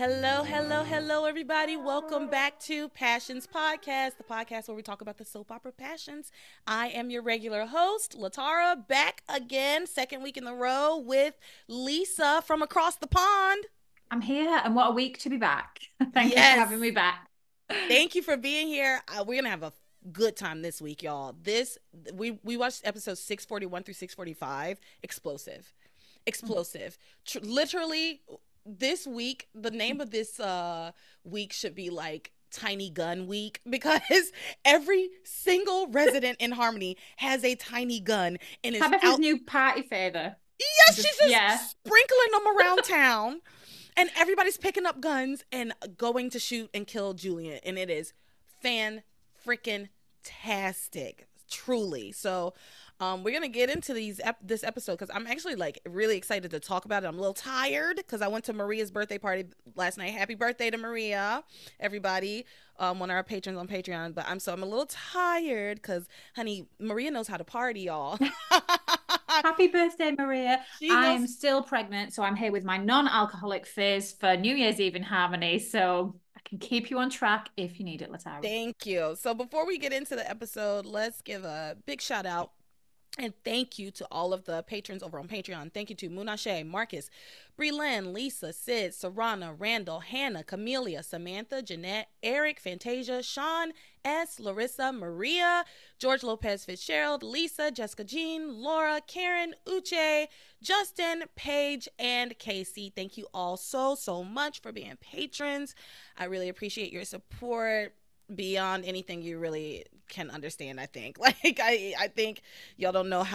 Hello, hello, hello, everybody. Welcome back to Passions Podcast, the podcast where we talk about the soap opera passions. I am your regular host, Latara, back again, second week in a row with Lisa from across the pond. I'm here, and what a week to be back. Thank you for Yes, having me back. thank you for being here. We're gonna have a good time this week, y'all. We watched episodes 641 through 645. Explosive. Literally, this week, the name of this week should be like Tiny Gun Week because every single resident in Harmony has a tiny gun and is Tabitha's out. new party favor. Yes, she's just sprinkling them around town, and everybody's picking up guns and going to shoot and kill Julian, and it is fan freaking tastic, truly. So we're gonna get into this episode because I'm actually like really excited to talk about it. I'm a little tired because I went to Maria's birthday party last night. Happy birthday to Maria, everybody! One of our patrons on Patreon. But I'm a little tired because, honey, Maria knows how to party, y'all. Happy birthday, Maria. She I'm knows. still pregnant, so I'm here with my non-alcoholic fizz for New Year's Eve in Harmony, so I can keep you on track if you need it, Latara. Thank you. So before we get into the episode, let's give a big shout out and thank you to all of the patrons over on Patreon. Thank you to Munashe, Marcus, Breland, Lisa, Sid, Sarana, Randall, Hannah, Camelia, Samantha, Jeanette, Eric, Fantasia, Sean, S, Larissa, Maria, George Lopez Fitzgerald, Lisa, Jessica Jean, Laura, Karen, Uche, Justin, Paige, and Casey. Thank you all so much for being patrons. I really appreciate your support beyond anything you really can understand. I think I think y'all don't know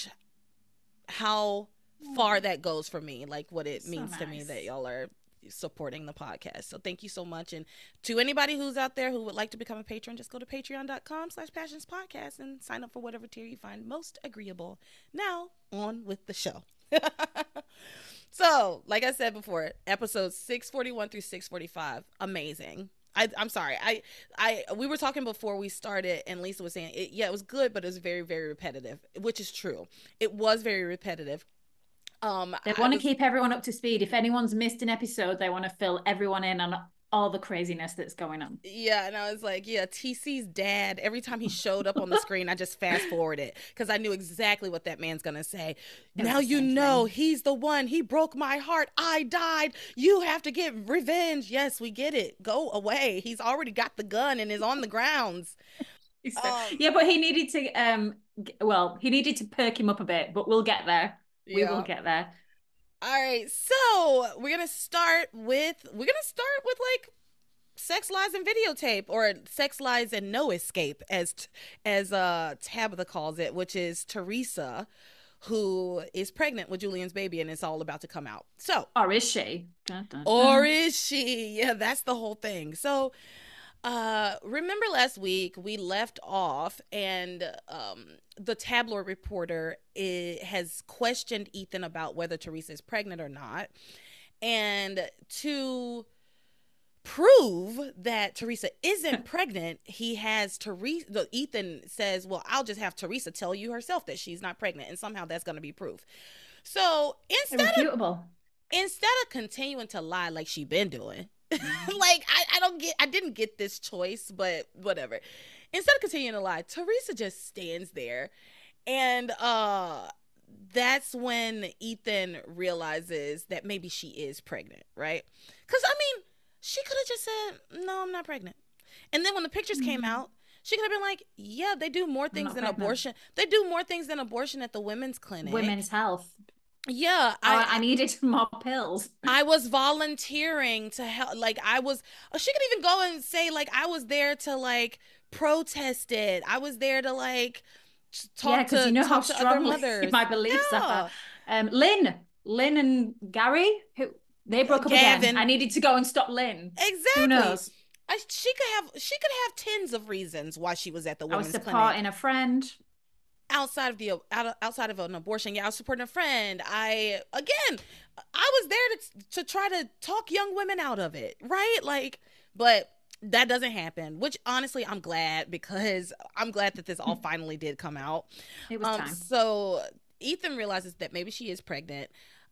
how far that goes for me, like what it means to me that y'all are supporting the podcast. So thank you so much. And to anybody who's out there who would like to become a patron, just go to patreon.com/passionspodcast and sign up for whatever tier you find most agreeable. Now on with the show. So like I said before, episodes 641 through 645, amazing. I'm sorry. We were talking before we started, and Lisa was saying, it was good, but it was very, very repetitive, which is true. It was very repetitive. They want to keep everyone up to speed. If anyone's missed an episode, they want to fill everyone in on all the craziness that's going on. Yeah, and I was like, yeah, TC's dad, every time he showed up on the screen, I just fast forwarded because I knew exactly what that man's gonna say. Now you know he's the one. He broke my heart. I died. You have to get revenge. Yes, we get it. Go away. He's already got the gun and is on the grounds. Yeah, but he needed to perk him up a bit, but we'll get there. We will get there. All right, so we're gonna start with like sex, lies, and videotape, or sex, lies, and no escape, as Tabitha calls it, which is Teresa, who is pregnant with Julian's baby, and it's all about to come out. So, or is she? Or is she? Yeah, that's the whole thing. So, remember last week we left off, and the tabloid reporter has questioned Ethan about whether Teresa is pregnant or not, and to prove that Teresa isn't pregnant, Ethan says, well, I'll just have Teresa tell you herself that she's not pregnant, and somehow that's going to be proof. So instead of continuing to lie like she been doing, like I didn't get this choice, but whatever. Instead of continuing to lie, Teresa just stands there, and that's when Ethan realizes that maybe she is pregnant, right? Because I mean, she could have just said, no, I'm not pregnant. And then when the pictures came out, she could have been like, yeah, they do more things than abortion. They do more things than abortion at the women's clinic. Women's health. Yeah. I needed more pills. I was volunteering to help. Like she could even go and say, like, I was there to like protest it. I was there to like talk to how other mothers. My beliefs are. Lynn and Gary, who they broke up again. I needed to go and stop Lynn. Exactly. Who knows? She could have tens of reasons why she was at the women's clinic. I was supporting a friend. Outside of an abortion, yeah, I was supporting a friend. I was there to try to talk young women out of it, right? Like, but that doesn't happen, which honestly I'm glad, because I'm glad that this all finally did come out. It was time. So Ethan realizes that maybe she is pregnant.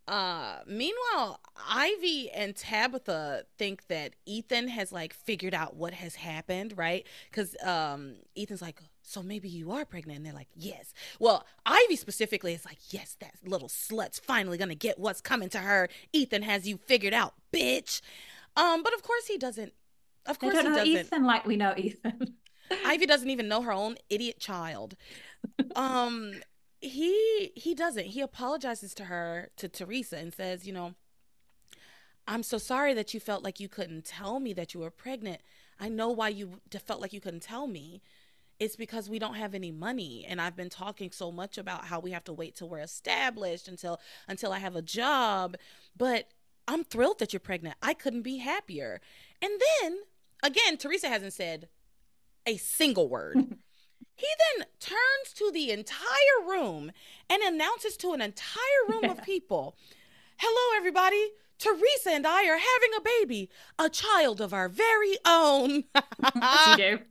Meanwhile, Ivy and Tabitha think that Ethan has like figured out what has happened, right? Because Ethan's like, so maybe you are pregnant, and they're like, yes. Well, Ivy specifically is like, yes, that little slut's finally gonna get what's coming to her. Ethan has you figured out, bitch. But of course he doesn't. Of course he doesn't. Ethan like we know Ethan. Ivy doesn't even know her own idiot child. Um, he doesn't. He apologizes to her, to Teresa, and says, I'm so sorry that you felt like you couldn't tell me that you were pregnant. I know why you felt like you couldn't tell me. It's because we don't have any money, and I've been talking so much about how we have to wait till we're established until I have a job. But I'm thrilled that you're pregnant. I couldn't be happier. And then again, Teresa hasn't said a single word. He then turns to the entire room and announces to an entire room of people, hello, everybody. Teresa and I are having a baby, a child of our very own. Yes, you do.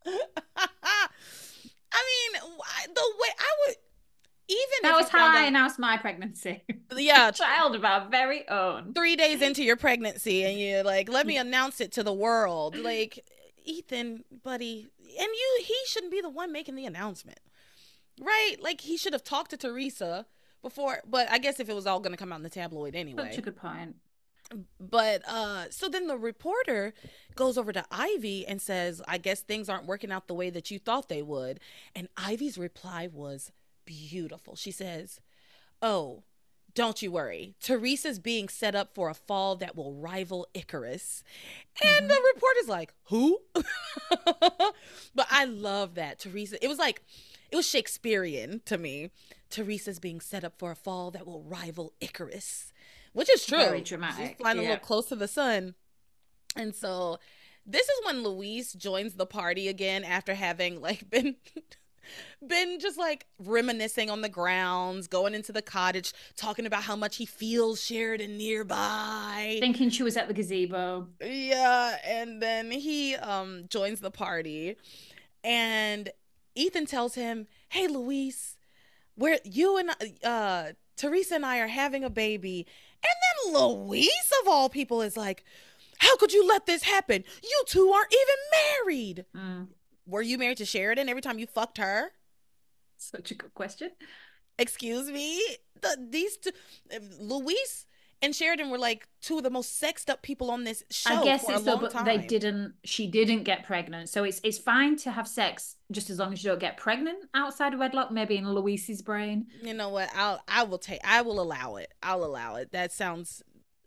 I mean, the way I would, even that was how I announced my pregnancy. Yeah. Child of our very own. 3 days into your pregnancy, and you're like, let me announce it to the world. Like, Ethan, buddy, and he shouldn't be the one making the announcement, right? Like, he should have talked to Teresa before, but I guess if it was all going to come out in the tabloid anyway. Such a good point. But so then the reporter goes over to Ivy and says, I guess things aren't working out the way that you thought they would. And Ivy's reply was beautiful. She says, oh, don't you worry. Teresa's being set up for a fall that will rival Icarus. And the reporter's like, who? But I love that. Teresa, it was Shakespearean to me. Teresa's being set up for a fall that will rival Icarus, which is true. Very dramatic. She's flying a little close to the sun. And so this is when Luis joins the party again after having like been just like reminiscing on the grounds, going into the cottage, talking about how much he feels Sheridan nearby. Thinking she was at the gazebo. Yeah, and then he joins the party, and Ethan tells him, hey, Luis, you and Teresa and I are having a baby. And then Luis, of all people, is like, how could you let this happen? You two aren't even married. Were you married to Sheridan every time you fucked her? Such a good question. Excuse me? These two, Luis and Sheridan, were like two of the most sexed up people on this show. I guess for it's a long but time. she didn't get pregnant. So it's fine to have sex just as long as you don't get pregnant outside of wedlock, maybe in Luis's brain. You know what? I will allow it. I'll allow it. That sounds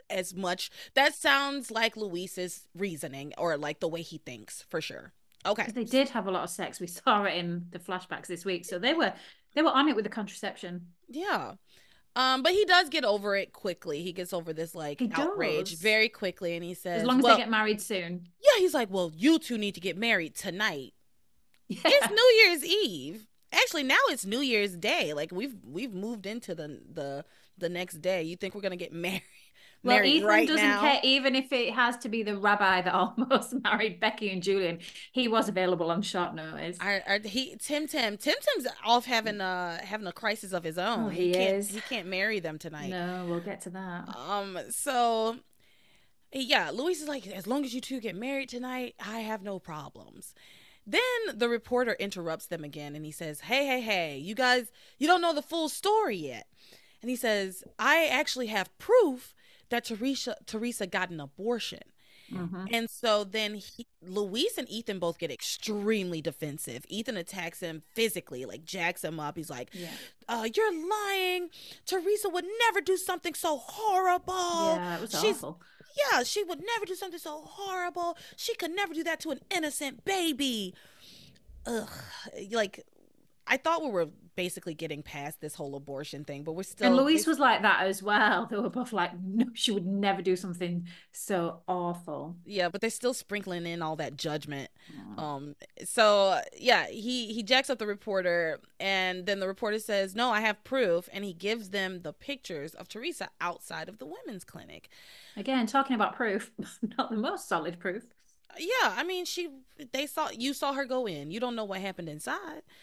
like Luis's reasoning, or like the way he thinks, for sure. Okay. Because they did have a lot of sex. We saw it in the flashbacks this week. So they were on it with the contraception. Yeah. But he does get over it quickly. He gets over this like outrage very quickly, and he says, as long as they get married soon. Yeah, he's like, well, you two need to get married tonight. Yeah. It's New Year's Eve. Actually, now it's New Year's Day. Like we've moved into the next day. You think we're gonna get married? Well, Ethan doesn't care, even if it has to be the rabbi that almost married Becky and Julian. He was available on short notice. Tim's off having a crisis of his own. Oh, he can't marry them tonight. No, we'll get to that. So yeah, Luis is like, as long as you two get married tonight, I have no problems. Then the reporter interrupts them again, and he says, hey, you guys, you don't know the full story yet. And he says, I actually have proof that Teresa got an abortion. And so then Luis and Ethan both get extremely defensive. Ethan attacks him physically, like jacks him up. He's like, you're lying. Teresa would never do something so horrible. Yeah, it was awful. Yeah, she would never do something so horrible. She could never do that to an innocent baby. Ugh. Like, I thought we were basically getting past this whole abortion thing, but we're still. And Luis was like that as well. They were both like, no, she would never do something so awful. Yeah, but they're still sprinkling in all that judgment. So yeah, he jacks up the reporter, and then the reporter says, no, I have proof, and he gives them the pictures of Teresa outside of the women's clinic. Again, talking about proof, not the most solid proof. Yeah, I mean, you saw her go in. You don't know what happened inside.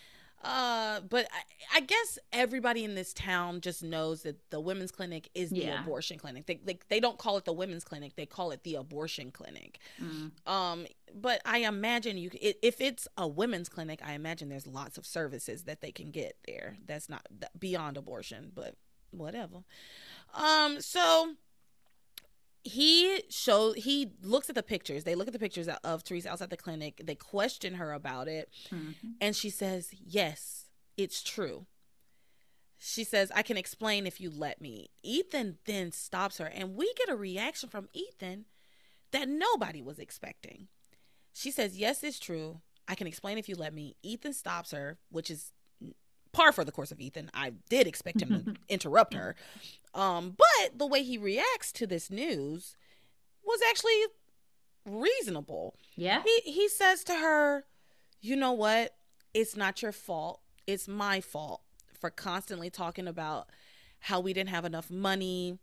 But I guess everybody in this town just knows that the women's clinic is the abortion clinic. They don't call it the women's clinic, they call it the abortion clinic. But I imagine if it's a women's clinic, I imagine there's lots of services that they can get there that's not beyond abortion, but whatever. So he looks at the pictures. They look at the pictures of Teresa outside the clinic. They question her about it. And she says, yes, it's true. She says, I can explain if you let me. Ethan then stops her, and we get a reaction from Ethan that nobody was expecting. She says, yes, it's true. I can explain if you let me. Ethan stops her, which is par for the course of Ethan. I did expect him to interrupt her. But the way he reacts to this news was actually reasonable. Yeah. He says to her, you know what? It's not your fault. It's my fault for constantly talking about how we didn't have enough money.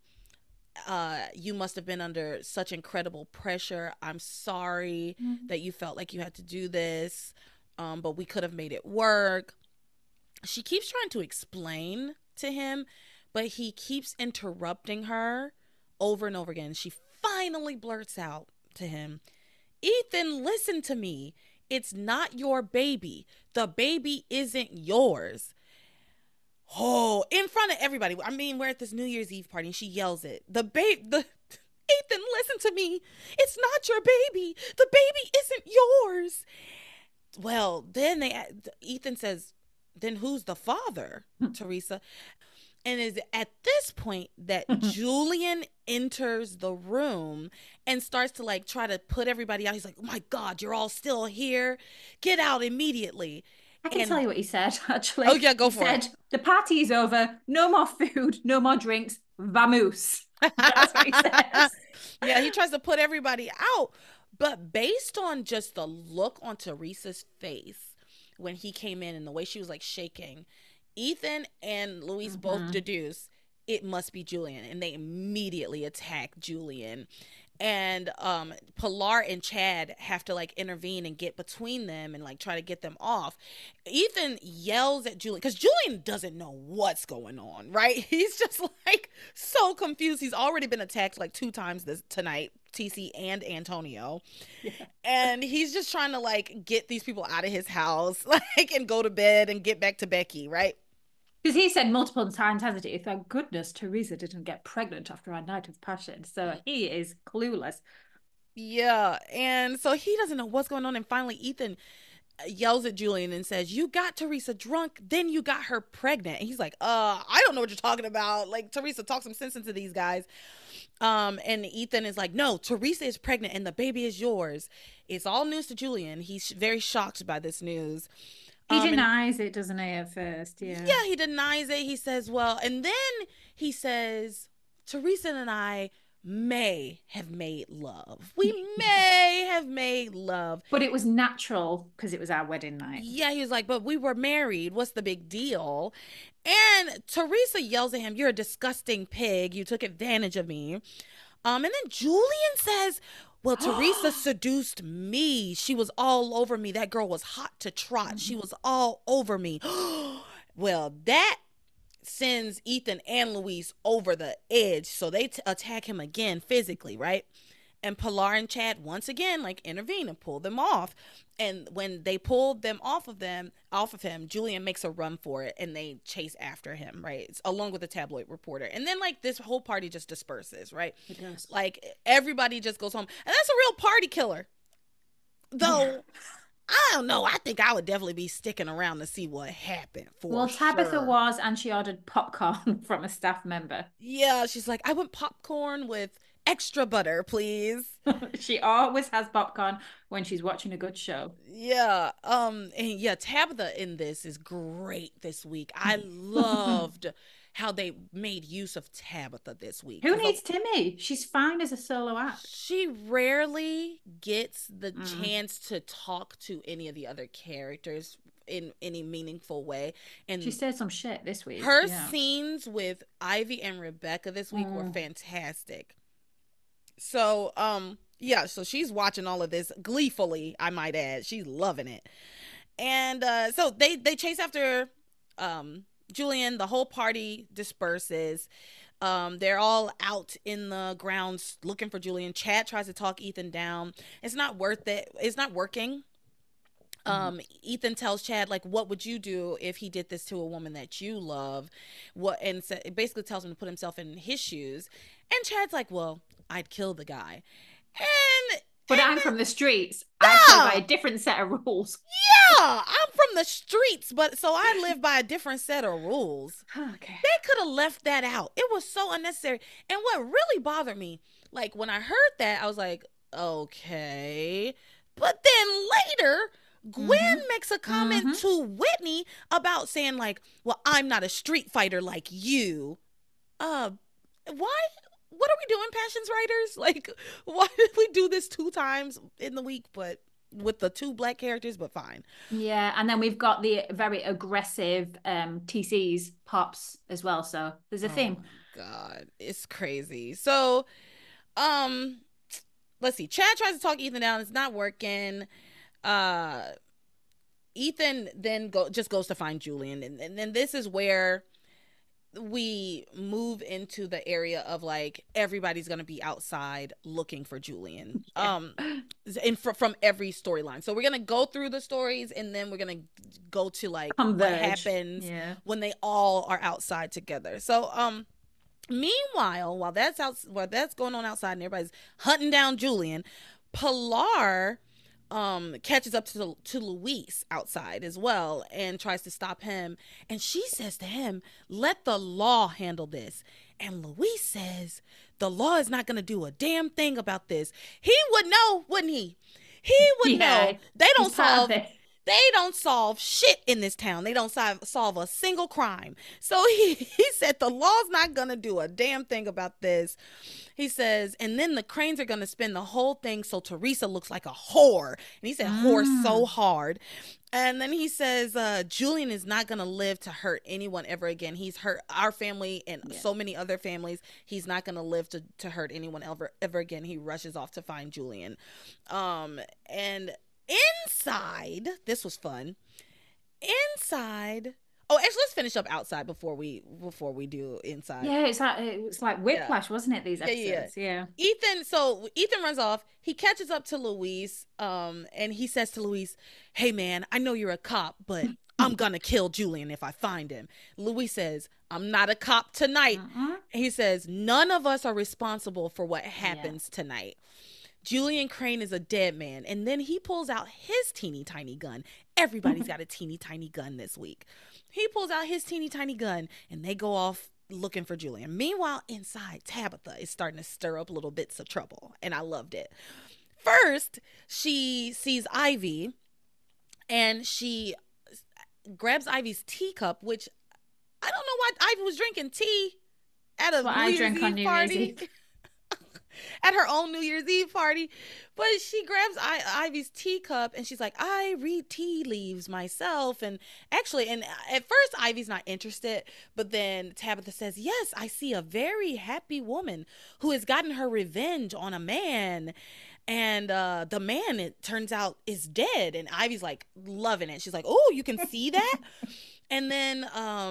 You must have been under such incredible pressure. I'm sorry that you felt like you had to do this, but we could have made it work. She keeps trying to explain to him, but he keeps interrupting her over and over again. She finally blurts out to him, Ethan, listen to me. It's not your baby. The baby isn't yours. Oh, in front of everybody. I mean, we're at this New Year's Eve party and she yells it. Ethan, listen to me. It's not your baby. The baby isn't yours. Well, then Ethan says, then who's the father, Teresa? And it's at this point that Julian enters the room and starts to like try to put everybody out. He's like, oh my God, you're all still here. Get out immediately. I can tell you what he said, actually. Oh, yeah, go for it. The party is over. No more food. No more drinks. Vamoose. That's what he says. Yeah, he tries to put everybody out. But based on just the look on Teresa's face when he came in and the way she was like shaking, Ethan and Louise both deduce it must be Julian. And they immediately attack Julian. And Pilar and Chad have to like intervene and get between them and like try to get them off. Ethan yells at Julian because Julian doesn't know what's going on, right? He's just like so confused. He's already been attacked like 2 times tonight, TC and Antonio. Yeah. And he's just trying to like get these people out of his house, like, and go to bed and get back to Becky, right? Because he said multiple times, hasn't he? Thank goodness Teresa didn't get pregnant after our night of passion. So he is clueless. Yeah. And so he doesn't know what's going on. And finally, Ethan yells at Julian and says, you got Teresa drunk, then you got her pregnant. And he's like, I don't know what you're talking about. Like, Teresa, talk some sense into these guys. And Ethan is like, no, Teresa is pregnant and the baby is yours. It's all news to Julian. He's very shocked by this news. He denies it, doesn't he, at first? Yeah. Yeah, he denies it. He says, well, and then he says, Teresa and I may have made love. We may have made love. But it was natural because it was our wedding night. Yeah, he was like, but we were married. What's the big deal? And Teresa yells at him, you're a disgusting pig. You took advantage of me. And then Julian says, well, Teresa seduced me. She was all over me. That girl was hot to trot. She was all over me. Well, that sends Ethan and Louise over the edge. So they attack him again physically, right? And Pilar and Chad once again like intervene and pull them off. And when they pulled them off of him, Julian makes a run for it and they chase after him, right? It's along with the tabloid reporter. And then like this whole party just disperses, right? It does. Like everybody just goes home. And that's a real party killer. Though I don't know. I think I would definitely be sticking around to see what happened. Tabitha was, and she ordered popcorn from a staff member. Yeah, she's like, I want popcorn with extra butter, please. She always has popcorn when she's watching a good show. Yeah. And yeah, Tabitha in this is great this week. I loved how they made use of Tabitha this week. Who needs Timmy? She's fine as a solo act. She rarely gets the chance to talk to any of the other characters in any meaningful way. And she said some shit this week. Her scenes with Ivy and Rebecca this week were fantastic. So, yeah, so she's watching all of this gleefully, I might add. She's loving it. And so they chase after Julian. The whole party disperses. They're all out in the grounds looking for Julian. Chad tries to talk Ethan down. It's not worth it. It's not working. Ethan tells Chad, like, what would you do if he did this to a woman that you love? And it basically tells him to put himself in his shoes. And Chad's like, well, I'd kill the guy. But I'm from the streets. I play by a different set of rules. Yeah, I'm from the streets, but so I live by a different set of rules. Okay. They could have left that out. It was so unnecessary. And what really bothered me, like when I heard that, I was like, okay. But then later, Gwen makes a comment to Whitney about saying, like, well, I'm not a street fighter like you. Why? What are we doing, Passions writers? Like, why did we do this 2 times in the week, but with the 2 black characters, but fine. Yeah, and then we've got the very aggressive TCs pops as well, so there's a theme. God, it's crazy. So, let's see. Chad tries to talk Ethan down. It's not working. Ethan then just goes to find Julian, and then this is where we move into the area of like everybody's gonna be outside looking for Julian, and from every storyline. So we're gonna go through the stories, and then we're gonna go to like what happens when they all are outside together. So meanwhile, while that's going on outside and everybody's hunting down Julian, Pilar catches up to Luis outside as well and tries to stop him. And she says to him, let the law handle this. And Luis says, the law is not going to do a damn thing about this. He would know, wouldn't he? He would know. They don't solve shit in this town. They don't solve a single crime. So he said the law's not going to do a damn thing about this. He says, and then the Cranes are going to spin the whole thing so Teresa looks like a whore. And he said whore so hard. And then he says, Julian is not going to live to hurt anyone ever again. He's hurt our family and so many other families. He's not going to live to hurt anyone ever again. He rushes off to find Julian. And inside, this was fun. Inside, actually, let's finish up outside before we do inside. Yeah, it's like Whiplash, wasn't it? These episodes, yeah. Ethan runs off. He catches up to Luis, and he says to Luis, "Hey, man, I know you're a cop, but I'm gonna kill Julian if I find him." Luis says, "I'm not a cop tonight." He says, "None of us are responsible for what happens tonight. Julian Crane is a dead man." And then he pulls out his teeny tiny gun. Everybody's got a teeny tiny gun this week. He pulls out his teeny tiny gun and they go off looking for Julian. Meanwhile, inside, Tabitha is starting to stir up little bits of trouble, and I loved it. First, she sees Ivy and she grabs Ivy's teacup, which I don't know why Ivy was drinking tea at a New Year's Eve party. At her own New Year's Eve party. But she grabs Ivy's teacup and she's like, I read tea leaves myself. And actually, and at first Ivy's not interested, but then Tabitha says, yes, I see a very happy woman who has gotten her revenge on a man. And the man, it turns out, is dead. And Ivy's like loving it. She's like, oh, you can see that? And then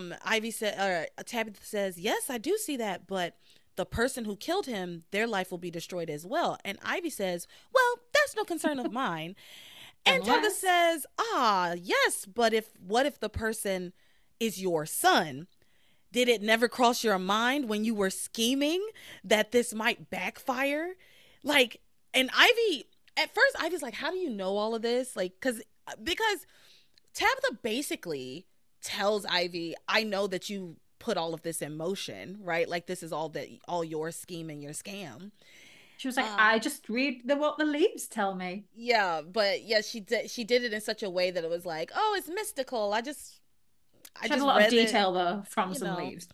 Tabitha says, yes, I do see that, but the person who killed him, their life will be destroyed as well. And Ivy says, well, that's no concern of mine. And Tabitha says, yes, but what if the person is your son? Did it never cross your mind when you were scheming that this might backfire? Like, and Ivy, at first, Ivy's like, how do you know all of this? Like, because Tabitha basically tells Ivy, I know that you put all of this in motion, right? Like, this is all your scheme and your scam. She was like, I just read what the leaves tell me. Yeah, but yeah, she did it in such a way that it was like, oh, it's mystical. I just had a lot of detail though from some leaves.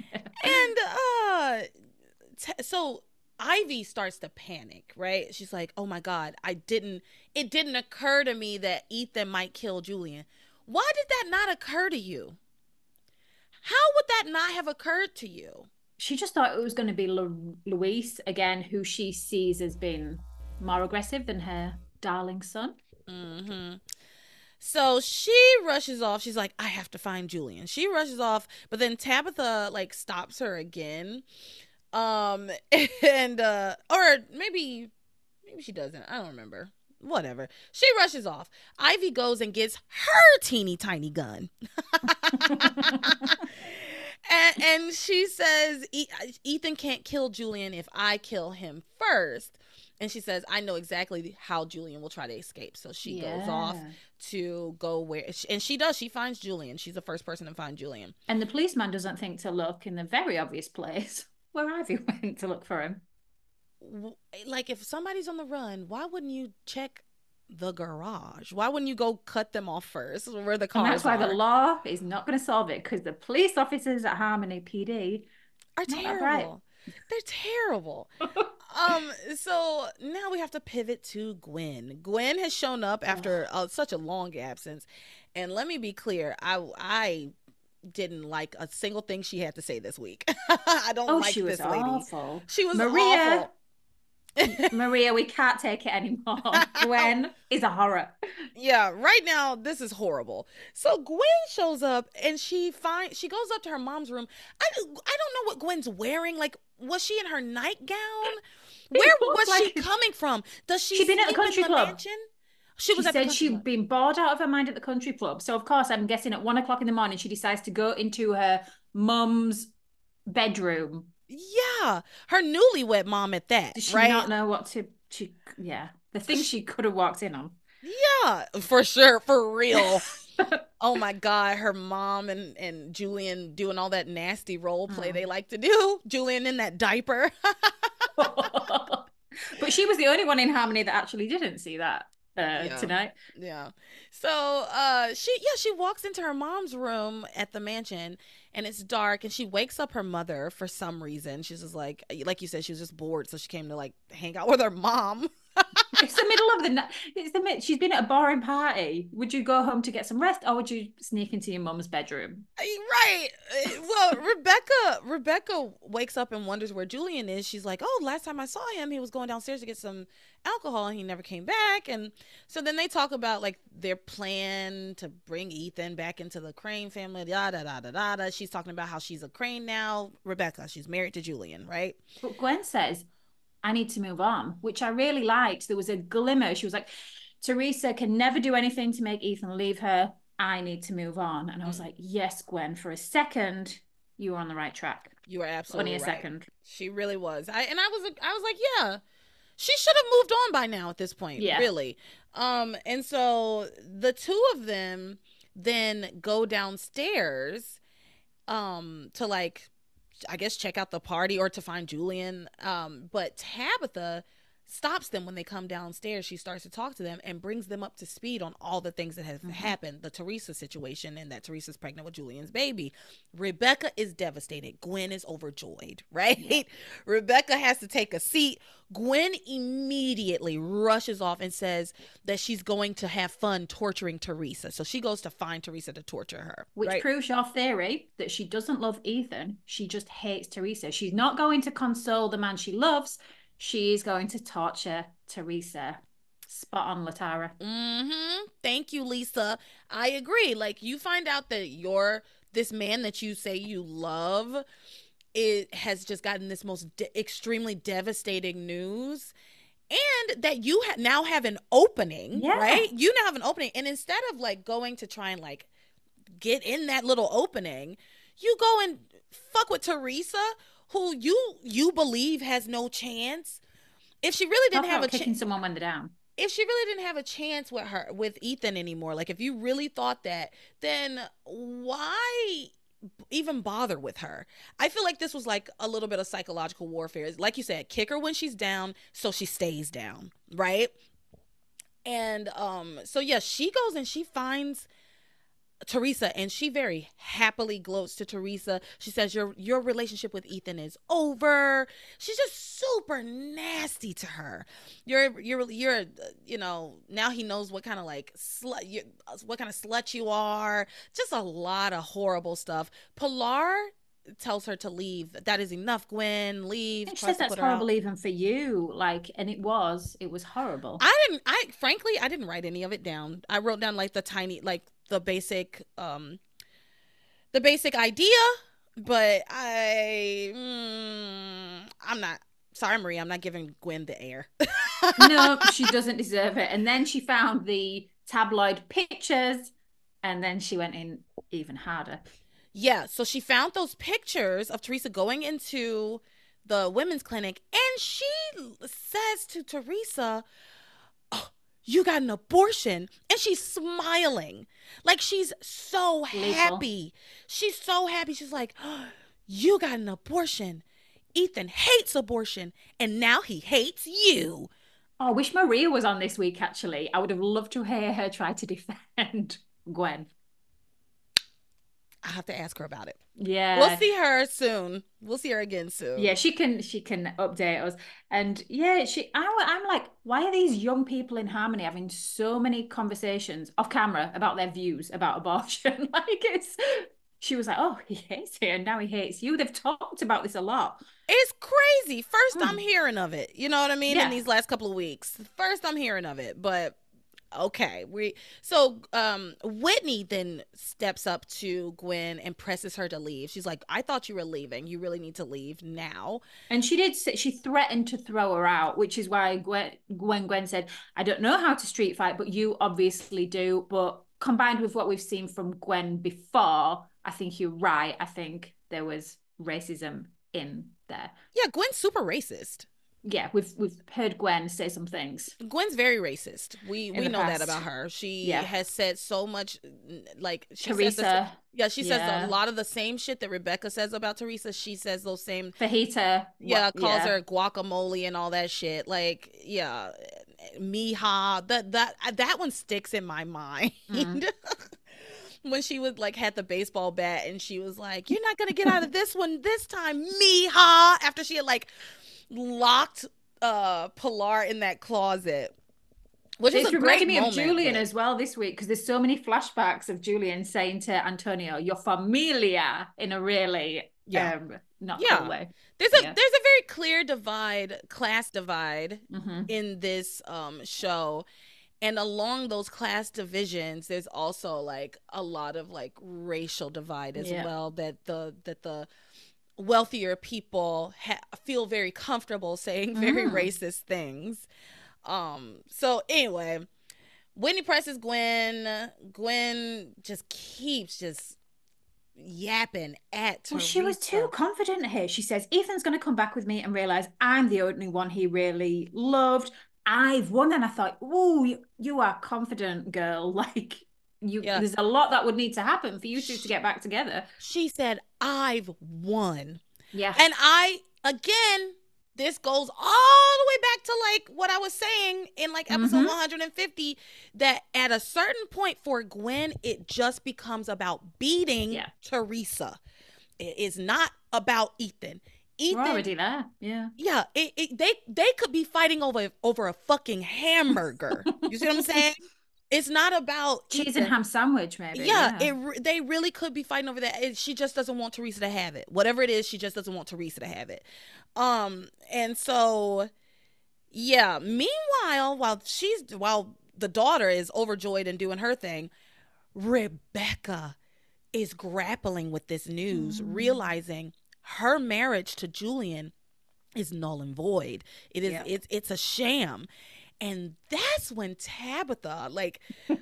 And so Ivy starts to panic, right? She's like, oh my God, it didn't occur to me that Ethan might kill Julian. Why did that not occur to you? How would that not have occurred to you? She just thought it was going to be Luis again, who she sees as being more aggressive than her darling son. Mm-hmm. So she rushes off. She's like, I have to find Julian. She rushes off, but then Tabitha like stops her again. Um and or maybe she doesn't. I don't remember. Whatever. She rushes off. Ivy goes and gets her teeny tiny gun. And she says, Ethan can't kill Julian if I kill him first. And she says, I know exactly how Julian will try to escape. So she goes off to go where, and she does. She finds Julian. She's the first person to find Julian. And the policeman doesn't think to look in the very obvious place where Ivy went to look for him. Like, if somebody's on the run, why wouldn't you check the garage? Why wouldn't you go cut them off first where the cars are? And that's why the law is not going to solve it, because the police officers at Harmony PD are terrible. They're terrible. So now we have to pivot to Gwen. Gwen has shown up after such a long absence, and let me be clear, I didn't like a single thing she had to say this week. I don't like this lady. Awful. She was Maria. Awful. Maria, we can't take it anymore. Gwen is a horror. Yeah, right now this is horrible. So Gwen shows up and she goes up to her mom's room. I don't know what Gwen's wearing. Like, was she in her nightgown? Where was she coming from? Does she'd been at the country club? Mansion? She said she'd been bored out of her mind at the country club. So of course, I'm guessing at 1 o'clock in the morning, she decides to go into her mum's bedroom. Yeah, her newlywed mom at that. Does she right? not know what to? The things she could have walked in on. Yeah, for sure, for real. Oh my God, her mom and Julian doing all that nasty role play they like to do. Julian in that diaper. But she was the only one in Harmony that actually didn't see that tonight. Yeah. So she walks into her mom's room at the mansion, and it's dark, and she wakes up her mother for some reason. She's just like you said, she was just bored, so she came to like hang out with her mom. It's the middle of the night. She's been at a boring party. Would you go home to get some rest, or would you sneak into your mum's bedroom? Right. Well, Rebecca wakes up and wonders where Julian is. She's like, oh, last time I saw him, he was going downstairs to get some alcohol and he never came back. And so then they talk about like their plan to bring Ethan back into the Crane family. Da da da da da. She's talking about how she's a Crane now. Rebecca, she's married to Julian, right? But Gwen says, I need to move on, which I really liked. There was a glimmer. She was like, Teresa can never do anything to make Ethan leave her. I need to move on. And I was like, yes, Gwen, for a second, you were on the right track. You were absolutely right. Only a second. She really was. I was like, yeah, she should have moved on by now at this point. Yeah. Really. And so the two of them then go downstairs to like, I guess, check out the party or to find Julian. But Tabitha stops them when they come downstairs. She starts to talk to them and brings them up to speed on all the things that have happened, the Teresa situation, and that Teresa's pregnant with Julian's baby. Rebecca is devastated. Gwen is overjoyed, right? Yeah. Rebecca has to take a seat. Gwen immediately rushes off and says that she's going to have fun torturing Teresa. So she goes to find Teresa to torture her. Which proves your theory that she doesn't love Ethan. She just hates Teresa. She's not going to console the man she loves. She's going to torture Teresa. Spot on, Latara. Thank you, Lisa. I agree. Like, you find out that this man that you say you love, it has just gotten this most extremely devastating news, and that you now have an opening, right? You now have an opening, and instead of like going to try and like get in that little opening, you go and fuck with Teresa, who you believe has no chance. If she really didn't have a kicking someone when they're down. If she really didn't have a chance with Ethan anymore, like if you really thought that, then why even bother with her? I feel like this was like a little bit of psychological warfare. Like you said, kick her when she's down so she stays down, right? And so yeah, she goes and she finds Teresa, and she very happily gloats to Teresa. She says your relationship with Ethan is over. She's just super nasty to her. You're now he knows what kind of like what kind of slut you are. Just a lot of horrible stuff. Pilar tells her to leave. That is enough, Gwen. Leave. And she Tries says to that's put her out. horrible even for you. Like, and it was horrible. Frankly, I didn't write any of it down. I wrote down like the basic idea, but I'm not. Sorry, Marie, I'm not giving Gwen the air. No, she doesn't deserve it. And then she found the tabloid pictures, and then she went in even harder. Yeah, so she found those pictures of Teresa going into the women's clinic, and she says to Teresa, "Oh, you got an abortion," and she's smiling like she's so happy. She's so happy. She's like, "Oh, you got an abortion. Ethan hates abortion, and now he hates you." Oh, I wish Maria was on this week, actually. I would have loved to hear her try to defend Gwen. I have to ask her about it. Yeah. We'll see her soon. We'll see her again soon. Yeah, she can update us. And yeah, I'm like, why are these young people in Harmony having so many conversations off camera about their views about abortion? She was like, oh, he hates it and now he hates you. They've talked about this a lot. It's crazy. First I'm hearing of it. You know what I mean? Yeah. In these last couple of weeks. First I'm hearing of it, but okay. Whitney then steps up to Gwen and presses her to leave. She's like, I thought you were leaving. You really need to leave now. And she threatened to throw her out, which is why Gwen said, I don't know how to street fight, but you obviously do. But combined with what we've seen from Gwen before, I think you're right. I think there was racism in there. Yeah, Gwen's super racist. Yeah, we've heard Gwen say some things. Gwen's very racist. We know that about her. She has said so much, like Teresa. She says a lot of the same shit that Rebecca says about Teresa. She says those same fajita. Calls her guacamole and all that shit. Like, yeah, mija. That one sticks in my mind. When she was like had the baseball bat and she was like, "You're not gonna get out of this one this time, mija." After she had like locked Pilar in that closet, which is a great moment. Of Julian as well this week, because there's so many flashbacks of Julian saying to Antonio, "Your familia," in a really not cool way. There's a very clear class divide in this show. And along those class divisions, there's also like a lot of like racial divide as well, that the wealthier people feel very comfortable saying very racist things. So anyway, Whitney presses Gwen. Gwen just keeps just yapping at Teresa. Well, she was too confident here. She says, Ethan's going to come back with me and realize I'm the only one he really loved. I've won. And I thought, oh, you are confident, girl. Like, there's a lot that would need to happen for you two to get back together. She said, I've won. Yeah. And this goes all the way back to like what I was saying in like episode 150, that at a certain point for Gwen, it just becomes about beating Teresa. It is not about Ethan. We're already there. Yeah. Yeah. They could be fighting over a fucking hamburger. You see what I'm saying? It's not about cheese Ethan. And ham sandwich, maybe. Yeah. They really could be fighting over that. She just doesn't want Teresa to have it. Whatever it is, she just doesn't want Teresa to have it. And so, yeah. Meanwhile, while the daughter is overjoyed and doing her thing, Rebecca is grappling with this news, realizing her marriage to Julian is null and void. It is. It's a sham, and that's when Tabitha like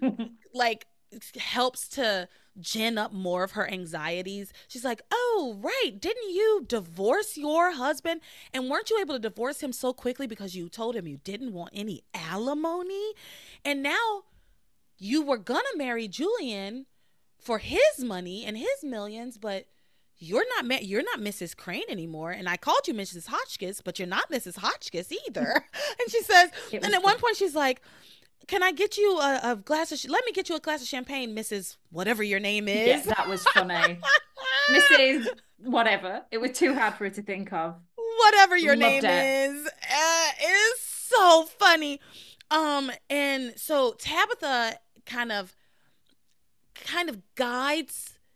helps to gin up more of her anxieties. She's like, "Oh, right, didn't you divorce your husband? And weren't you able to divorce him so quickly because you told him you didn't want any alimony? And now you were gonna marry Julian for his money and his millions, but you're not Mrs. Crane anymore, and I called you Mrs. Hotchkiss, but you're not Mrs. Hotchkiss either." And she says, and at one point she's like, "Can I get you a glass of let me get you a glass of champagne, Mrs. whatever your name is." Yeah, that was funny. Mrs. whatever. It was too hard for her to think of. Whatever your name is. It is so funny. And so Tabitha kind of guides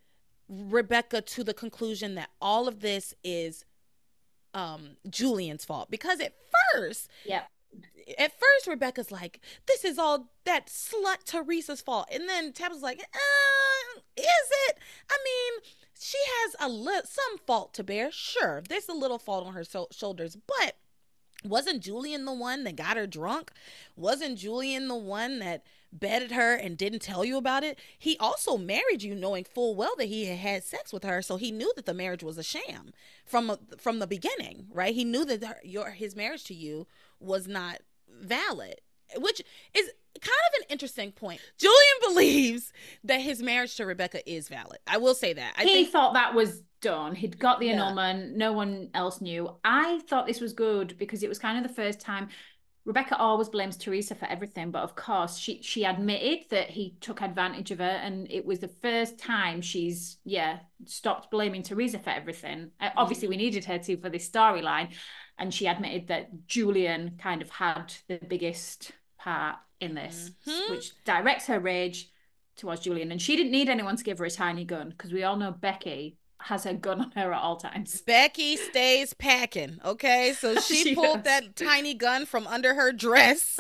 Rebecca to the conclusion that all of this is Julian's fault, because first Yeah. at first Rebecca's like, this is all that slut Teresa's fault, and then Tabitha's like, is it? I mean, she has some fault to bear. Sure, there's a little fault on her shoulders, but wasn't Julian the one that got her drunk? Wasn't Julian the one that bedded her and didn't tell you about it? He also married you knowing full well that he had sex with her, so he knew that the marriage was a sham from the beginning, right? He knew that his marriage to you was not valid, which is kind of an interesting point. Julian believes that his marriage to Rebecca is valid. I will say that. He thought that was done. He'd got the annulment. No one else knew. I thought this was good because it was kind of the first time. Rebecca always blames Teresa for everything, but of course she admitted that he took advantage of her, and it was the first time she's stopped blaming Teresa for everything. Obviously, we needed her to for this storyline, and she admitted that Julian kind of had the biggest part in this, which directs her rage towards Julian. And she didn't need anyone to give her a tiny gun, because we all know Becky has her gun on her at all times. Becky stays packing, okay? So she pulled that tiny gun from under her dress,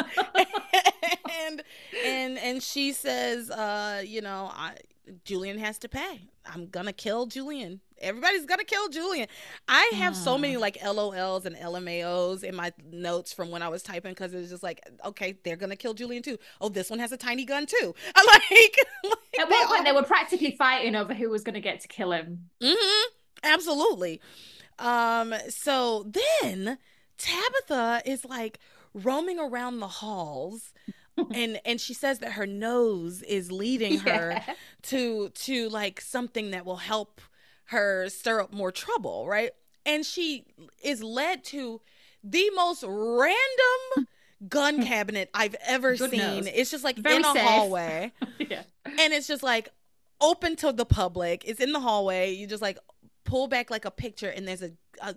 and she says, Julian has to pay. I'm gonna kill Julian. Everybody's gonna kill Julian. I have so many like LOLs and LMAOs in my notes from when I was typing, because it was just like, okay, they're gonna kill Julian too. Oh, this one has a tiny gun too. like at one point they were practically fighting over who was gonna get to kill him. Absolutely. So then Tabitha is like roaming around the halls. and she says that her nose is leading her to like something that will help her stir up more trouble, right? And she is led to the most random gun cabinet I've ever seen. Nose. It's just like very in a hallway. And it's just like open to the public. It's in the hallway. You just like pull back like a picture, and there's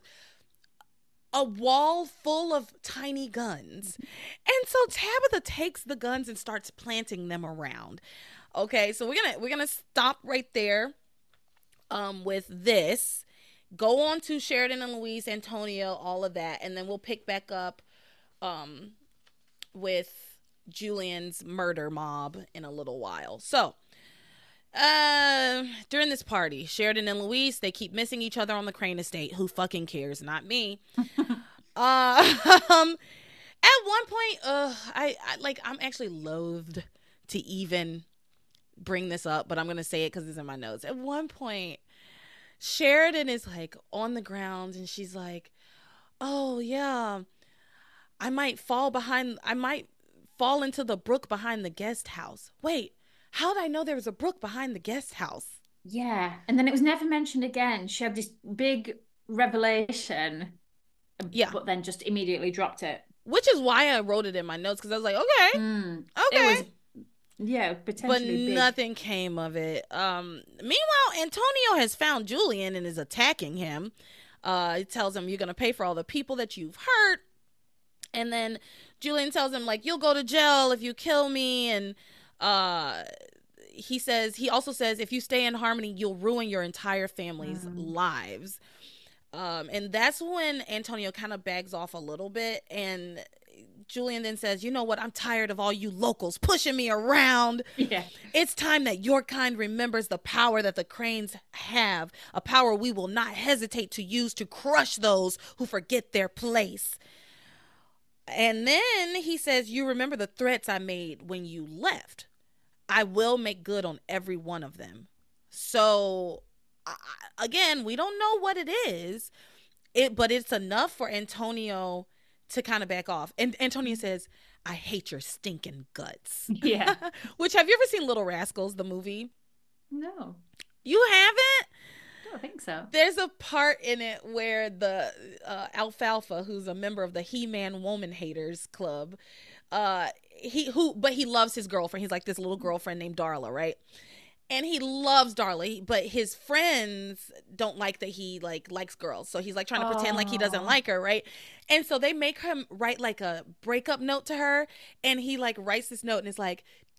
a wall full of tiny guns. And so Tabitha takes the guns and starts planting them around. Okay, so we're gonna stop right there with this. Go on to Sheridan and Louise, Antonio, all of that, and then we'll pick back up with Julian's murder mob in a little while. So during this party, Sheridan and Louise, they keep missing each other on the Crane estate. Who fucking cares? Not me. At one point, I'm actually loathed to even bring this up, but I'm gonna say it because it's in my notes. At one point, Sheridan is like on the ground, and she's like, "Oh yeah, I might fall into the brook behind the guest house." Wait. How did I know there was a brook behind the guest house? Yeah. And then it was never mentioned again. She had this big revelation. Yeah. But then just immediately dropped it. Which is why I wrote it in my notes, because I was like, okay. Okay. It was, potentially but nothing came of it. Meanwhile, Antonio has found Julian and is attacking him. He tells him, "You're going to pay for all the people that you've hurt." And then Julian tells him, like, "You'll go to jail if you kill me." And he also says, if you stay in Harmony, you'll ruin your entire family's lives. And that's when Antonio kind of bags off a little bit, and Julian then says, "You know what? I'm tired of all you locals pushing me around. Yeah. It's time that your kind remembers the power that the Cranes have, a power we will not hesitate to use to crush those who forget their place." And then he says, "You remember the threats I made when you left. I will make good on every one of them." So, again, we don't know what it is, but it's enough for Antonio to kind of back off. And Antonio says, "I hate your stinking guts." Yeah. Which, have you ever seen Little Rascals, the movie? No. You haven't? I don't think so. There's a part in it where the Alfalfa, who's a member of the He-Man Woman Haters Club, he loves his girlfriend. He's like this little girlfriend named Darla, right? And he loves Darla, but his friends don't like that he likes girls. So he's like trying to pretend like he doesn't like her, right? And so they make him write like a breakup note to her, and he like writes this note and it's like,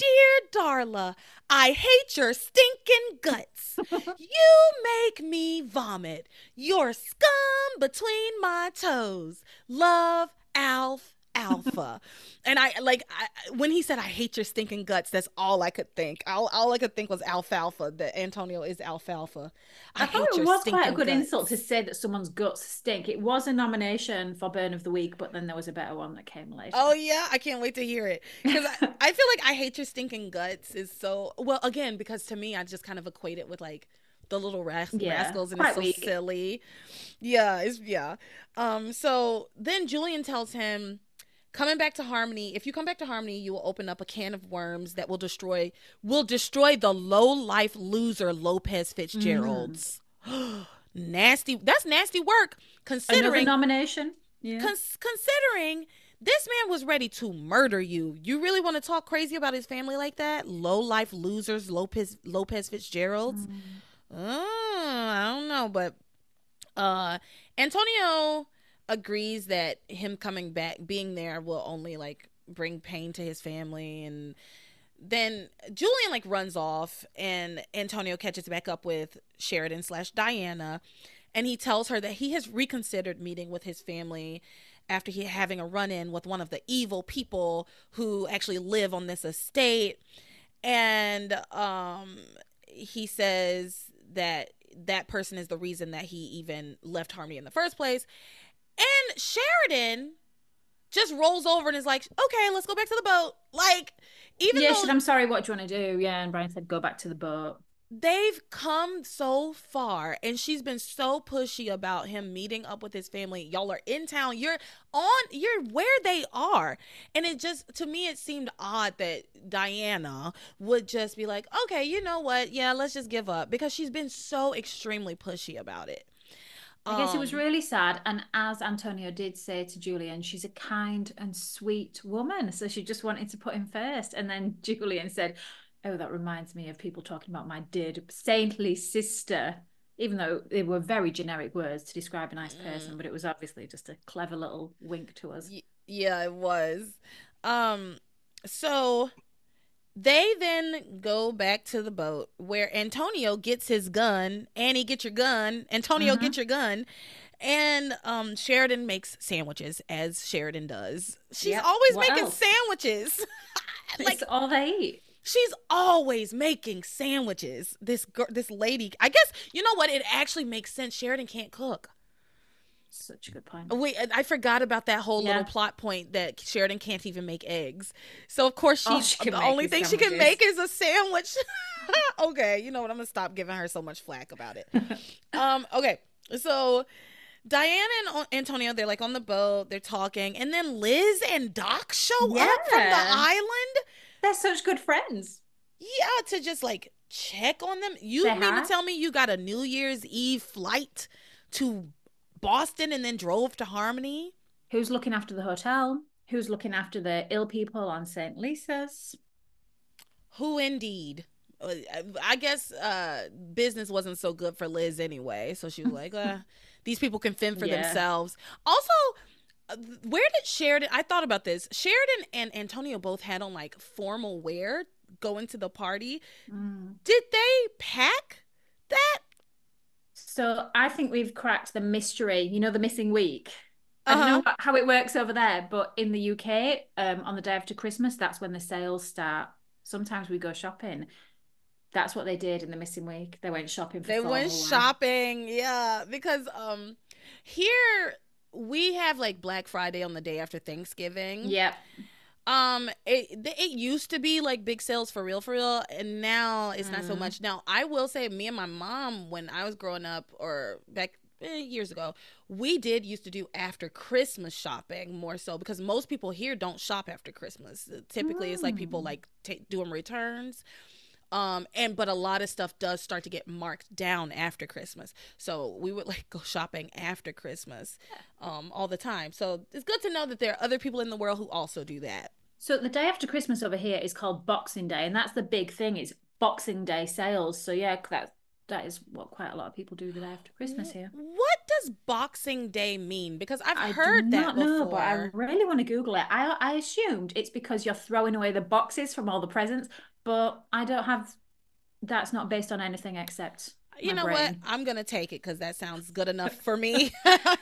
Dear Darla, I hate your stinking guts. You make me vomit. You're scum between my toes. Love, Alf Alpha. And when he said I hate your stinking guts, that's all I could think. All I could think was alfalfa, that Antonio is alfalfa. I thought it was quite a good insult to say that someone's guts stink. It was a nomination for Burn of the Week, but then there was a better one that came later. Oh yeah, I can't wait to hear it, because I feel like I hate your stinking guts is so, well, again, because to me I just kind of equate it with like the little rascals, and it's so weak. Silly. Yeah. So then Julian tells him, if you come back to Harmony, you will open up a can of worms that will destroy the low life loser Lopez Fitzgeralds. Nasty. That's nasty work, considering another nomination. Yeah. Considering this man was ready to murder you. You really want to talk crazy about his family like that? Low life losers, Lopez Fitzgeralds. I don't know, but Antonio agrees that him coming back, being there, will only like bring pain to his family. And then Julian like runs off, and Antonio catches back up with Sheridan/Diana, and he tells her that he has reconsidered meeting with his family after he having a run-in with one of the evil people who actually live on this estate. And he says that person is the reason that he even left Harmony in the first place. And Sheridan just rolls over and is like, okay, let's go back to the boat. Like, even though, I'm sorry, what do you want to do? Yeah, and Brian said, go back to the boat. They've come so far, and she's been so pushy about him meeting up with his family. Y'all are in town. You're where they are. And it just, to me, it seemed odd that Diana would just be like, okay, you know what? Yeah, let's just give up, because she's been so extremely pushy about it. I guess it was really sad. And as Antonio did say to Julian, she's a kind and sweet woman. So she just wanted to put him first. And then Julian said, oh, that reminds me of people talking about my dear saintly sister, even though they were very generic words to describe a nice person, but it was obviously just a clever little wink to us. Yeah, it was. So they then go back to the boat, where Antonio gets his gun. Annie, get your gun. Antonio, get your gun. And Sheridan makes sandwiches, as Sheridan does. She's always making sandwiches. Like, it's all they eat. She's always making sandwiches. This lady, I guess, you know what? It actually makes sense. Sheridan can't cook. Such a good point. Wait, I forgot about that whole little plot point that Sheridan can't even make eggs. So of course the only thing she can make is a sandwich. Okay, you know what? I'm gonna stop giving her so much flack about it. Okay, so Diana and Antonio, they're like on the boat, they're talking, and then Liz and Doc show up from the island. They're such good friends. Yeah, to just like check on them. You mean to tell me you got a New Year's Eve flight to Boston and then drove to Harmony? Who's looking after the hotel? Who's looking after the ill people on St. Lisa's? Who indeed? I guess business wasn't so good for Liz anyway. So she was like, these people can fend for themselves. Also, where did Sheridan, I thought about this. Sheridan and Antonio both had on like formal wear going to the party. Did they pack that? So I think we've cracked the mystery, the missing week. I don't know how it works over there, but in the UK, on the day after Christmas, that's when the sales start. Sometimes we go shopping. That's what they did in the missing week. They went shopping. They went shopping, yeah. Because here we have like Black Friday on the day after Thanksgiving. Yep. It used to be like big sales for real, and now it's not so much. Now I will say, me and my mom, when I was growing up, or back years ago, we used to do after Christmas shopping more so, because most people here don't shop after Christmas. Typically it's like people like doing returns. But a lot of stuff does start to get marked down after Christmas. So we would like go shopping after Christmas, all the time. So it's good to know that there are other people in the world who also do that. So the day after Christmas over here is called Boxing Day, and that's the big thing. It's Boxing Day sales. So yeah, that is what quite a lot of people do the day after Christmas here. What does Boxing Day mean? Because I've I do heard that not know, but I before. really want to Google it. I assumed it's because you're throwing away the boxes from all the presents, but I don't have, that's not based on anything except You my know what? brain. I'm gonna take it because that sounds good enough for me.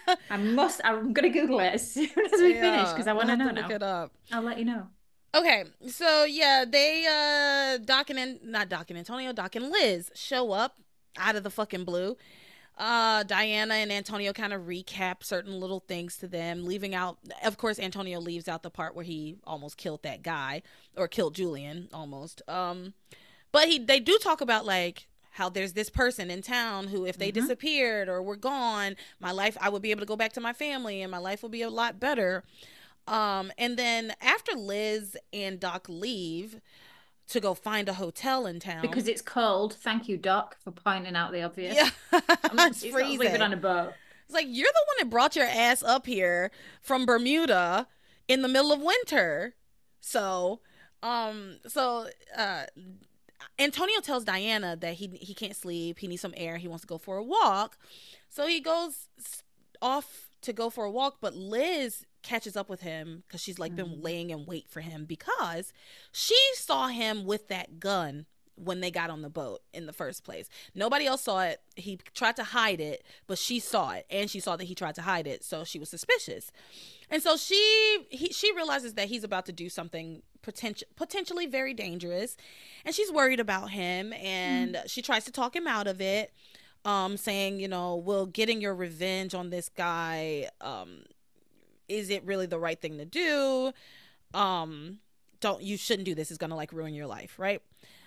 I'm gonna Google it as soon as we finish Yeah, because I we'll want to have to know look now. it up. I'll let you know. Okay, so yeah, they Doc and not Doc and Antonio, Doc and Liz show up out of the fucking blue. Diana and Antonio kind of recap certain little things to them, leaving out, of course, Antonio leaves out the part where he almost killed that guy or killed Julian almost. But they do talk about like how there's this person in town who, if they Mm-hmm. disappeared or were gone, my life, I would be able to go back to my family and my life would be a lot better. And then after Liz and Doc leave to go find a hotel in Because town, it's cold. Thank you, Doc, for pointing out the yeah, obvious. it's He's not sleeping freezing. on a boat. It's like, you're the one that brought your ass up here from Bermuda in the middle of winter. So, so Antonio tells Diana that he can't sleep. He needs some air. He wants to go for a walk. So he goes off to go for a walk, but Liz catches up with him because she's like been Mm. laying in wait for him because she saw him with that gun when they got on the boat in the first place. Nobody else saw it. He tried to hide it, but she saw it, and she saw that he tried to hide it, so she was suspicious. And so she realizes that he's about to do something potentially very dangerous, and she's worried about him, Mm. and she tries to talk him out of it, saying, well, getting your revenge on this guy, is it really the right thing to do? Don't you shouldn't do this. It's gonna like ruin your life, right?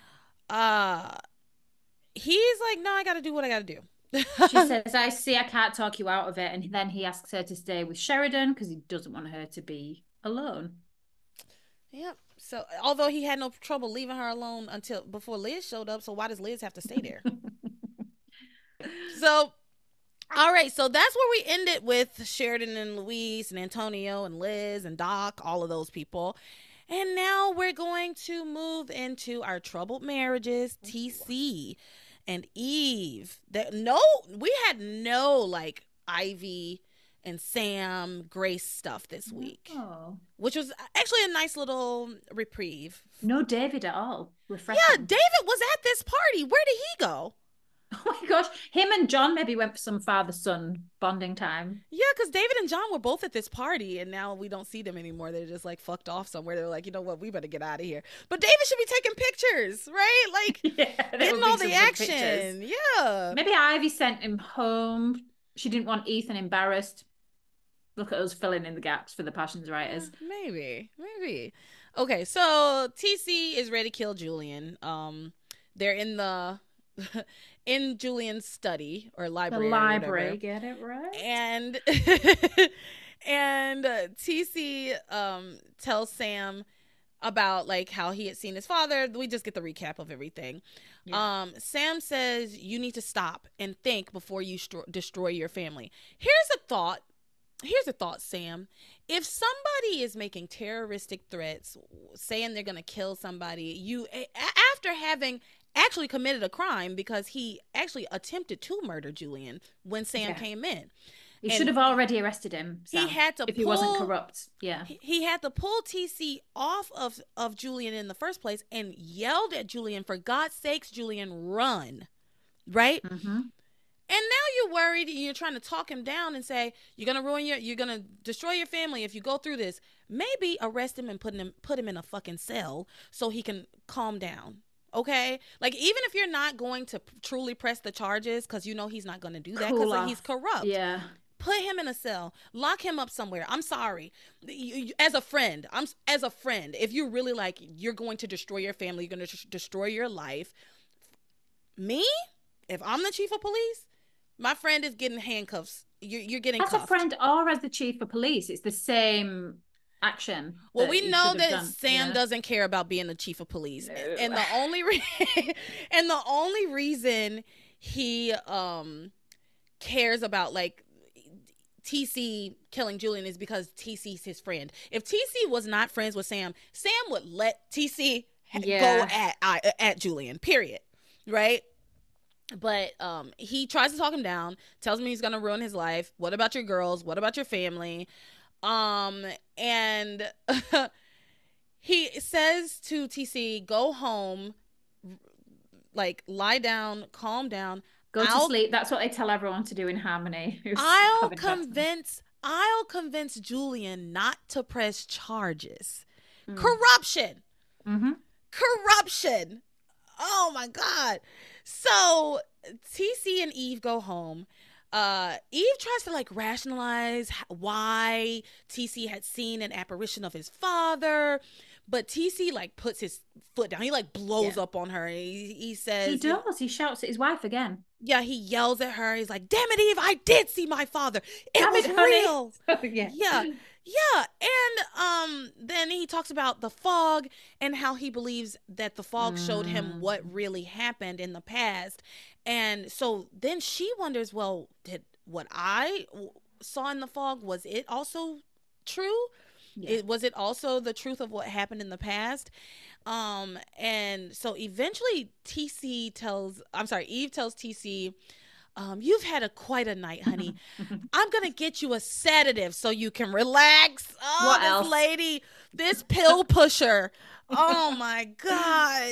Uh he's like, no, I gotta do what I gotta do. She says, I see I can't talk you out of it. And then he asks her to stay with Sheridan because he doesn't want her to be alone. Yep. So although he had no trouble leaving her alone until before Liz showed up, so why does Liz have to stay there? So all right, so that's where we ended with Sheridan and Luis and Antonio and Liz and Doc, all of those people. And now we're going to move into our troubled marriages, TC and Eve. We had no like Ivy and Sam Grace stuff this week, Oh. which was actually a nice little reprieve. No David at all. Yeah, Refreshing. David was at this party. Where did he go? Oh my gosh. Him and John maybe went for some father-son bonding time. Yeah, because David and John were both at this party, and now we don't see them anymore. They're just like fucked off somewhere. They're like, you know what, we better get out of here. But David should be taking pictures, right? Like Yeah, there getting would be all some the good pictures. action. Yeah. Maybe Ivy sent him home. She didn't want Ethan embarrassed. Look at us filling in the gaps for the Passions writers. Maybe. Okay, so TC is ready to kill Julian. They're in the in Julian's study or The library or library, whatever. get it right? And and TC tells Sam about like how he had seen his father. We just get the recap of everything. Yeah. Sam says you need to stop and think before you destroy your family. Here's a thought, Sam. If somebody is making terroristic threats, saying they're going to kill somebody, after having actually committed a crime because he actually attempted to murder Julian when Sam Yeah. came in. He And should have already arrested him, Sam, he had to if he wasn't corrupt. Yeah. he had to pull TC off of Julian in the first place and yelled at Julian, for God's sakes, Julian, run. Right? Mm-hmm. And now you're worried and you're trying to talk him down and say, you're gonna destroy your family if you go through this. Maybe arrest him and put him in a fucking cell so he can calm down. Okay? Like, even if you're not going to truly press the charges, because you know he's not going to do that because he's corrupt. Yeah. Put him in a cell. Lock him up somewhere. I'm sorry. As a friend, if you're really like, you're going to destroy your family, you're going to destroy your life. Me? If I'm the chief of police, my friend is getting handcuffs. You're getting As cuffed. a friend or as the chief of police, it's the same action. Well, we know that Sam Yeah. doesn't care about being the chief of police, No. and the only reason he cares about like TC killing Julian is because TC's his friend. If TC was not friends with Sam, Sam would let TC go at Julian. Period. Right? But he tries to talk him down, tells me he's gonna ruin his life. What about your girls? What about your family? And he says to TC, go home, like lie down, calm down. Go to sleep. That's what they tell everyone to do in Harmony. Who's I'll having bad time. convince Julian not to press charges. Mm. Corruption. Mm-hmm. Corruption. Oh my God. So TC and Eve go home. Eve tries to like rationalize why TC had seen an apparition of his father, but TC like puts his foot down. He like blows up on her. He says he does. He shouts at his wife again. Yeah, he yells at her. He's like, "Damn it, Eve! I did see my father. It was real." Yeah. Yeah. And then he talks about the fog and how he believes that the fog showed him what really happened in the past. And so then she wonders, well, did what I saw in the fog, was it also true? Yeah. Was it also the truth of what happened in the past? And so eventually Eve tells TC, you've had quite a night, honey. I'm going to get you a sedative so you can relax. Oh, what this else? lady, this pill pusher. Oh my God.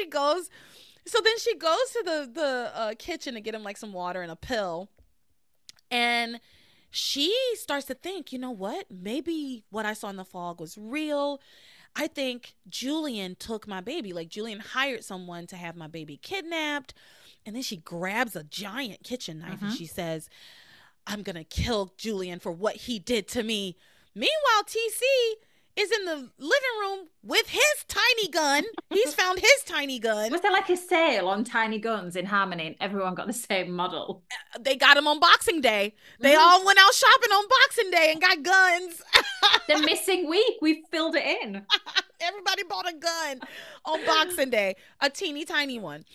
So then she goes to the kitchen to get him like some water and a pill. And she starts to think, you know what? Maybe what I saw in the fog was real. I think Julian took my baby. Like, Julian hired someone to have my baby kidnapped. And then she grabs a giant kitchen knife and she says, I'm going to kill Julian for what he did to me. Meanwhile, TC is in the living room with his tiny gun. He's found his tiny gun. Was there like a sale on tiny guns in Harmony and everyone got the same model? They got them on Boxing Day. They all went out shopping on Boxing Day and got guns. The missing week, we filled it in. Everybody bought a gun on Boxing Day, a teeny tiny one.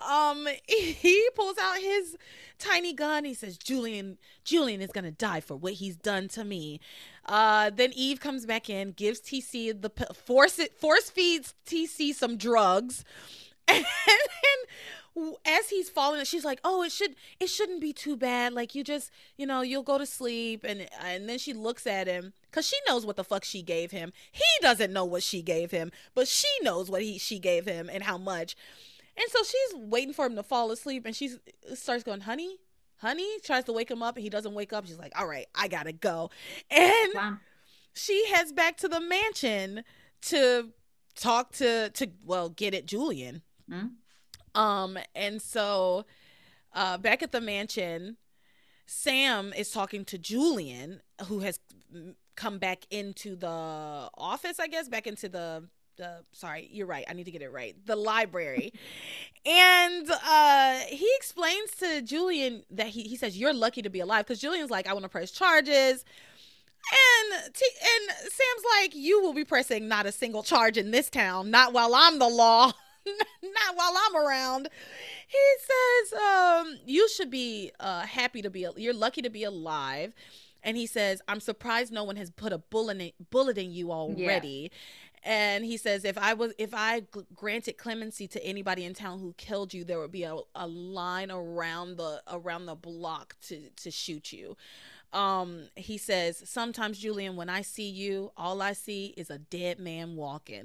He pulls out his tiny gun. He says, Julian is gonna die for what he's done to me. Then Eve comes back in, gives TC force feeds TC some drugs, and then as he's falling, she's like, "Oh, it shouldn't be too bad. Like, you just, you'll go to sleep." And then she looks at him because she knows what the fuck she gave him. He doesn't know what she gave him, but she knows what she gave him and how much. And so she's waiting for him to fall asleep, and she starts going, honey, tries to wake him up, and he doesn't wake up. She's like, all right, I gotta go. And she heads back to the mansion to talk to get at Julian. And so back at the mansion, Sam is talking to Julian, who has come back into the office, I guess, back into the sorry, you're right, I need to get it right, the library. And he explains to Julian that he says, you're lucky to be alive, because Julian's like, I want to press charges. And Sam's like, you will be pressing not a single charge in this town, not while I'm the law. Not while I'm around. He says, you should be you're lucky to be alive. And he says, I'm surprised no one has put a bullet in you already. Yeah. And he says, if I granted clemency to anybody in town who killed you, there would be a line around the block to shoot you. He says, sometimes, Julian, when I see you, all I see is a dead man walking.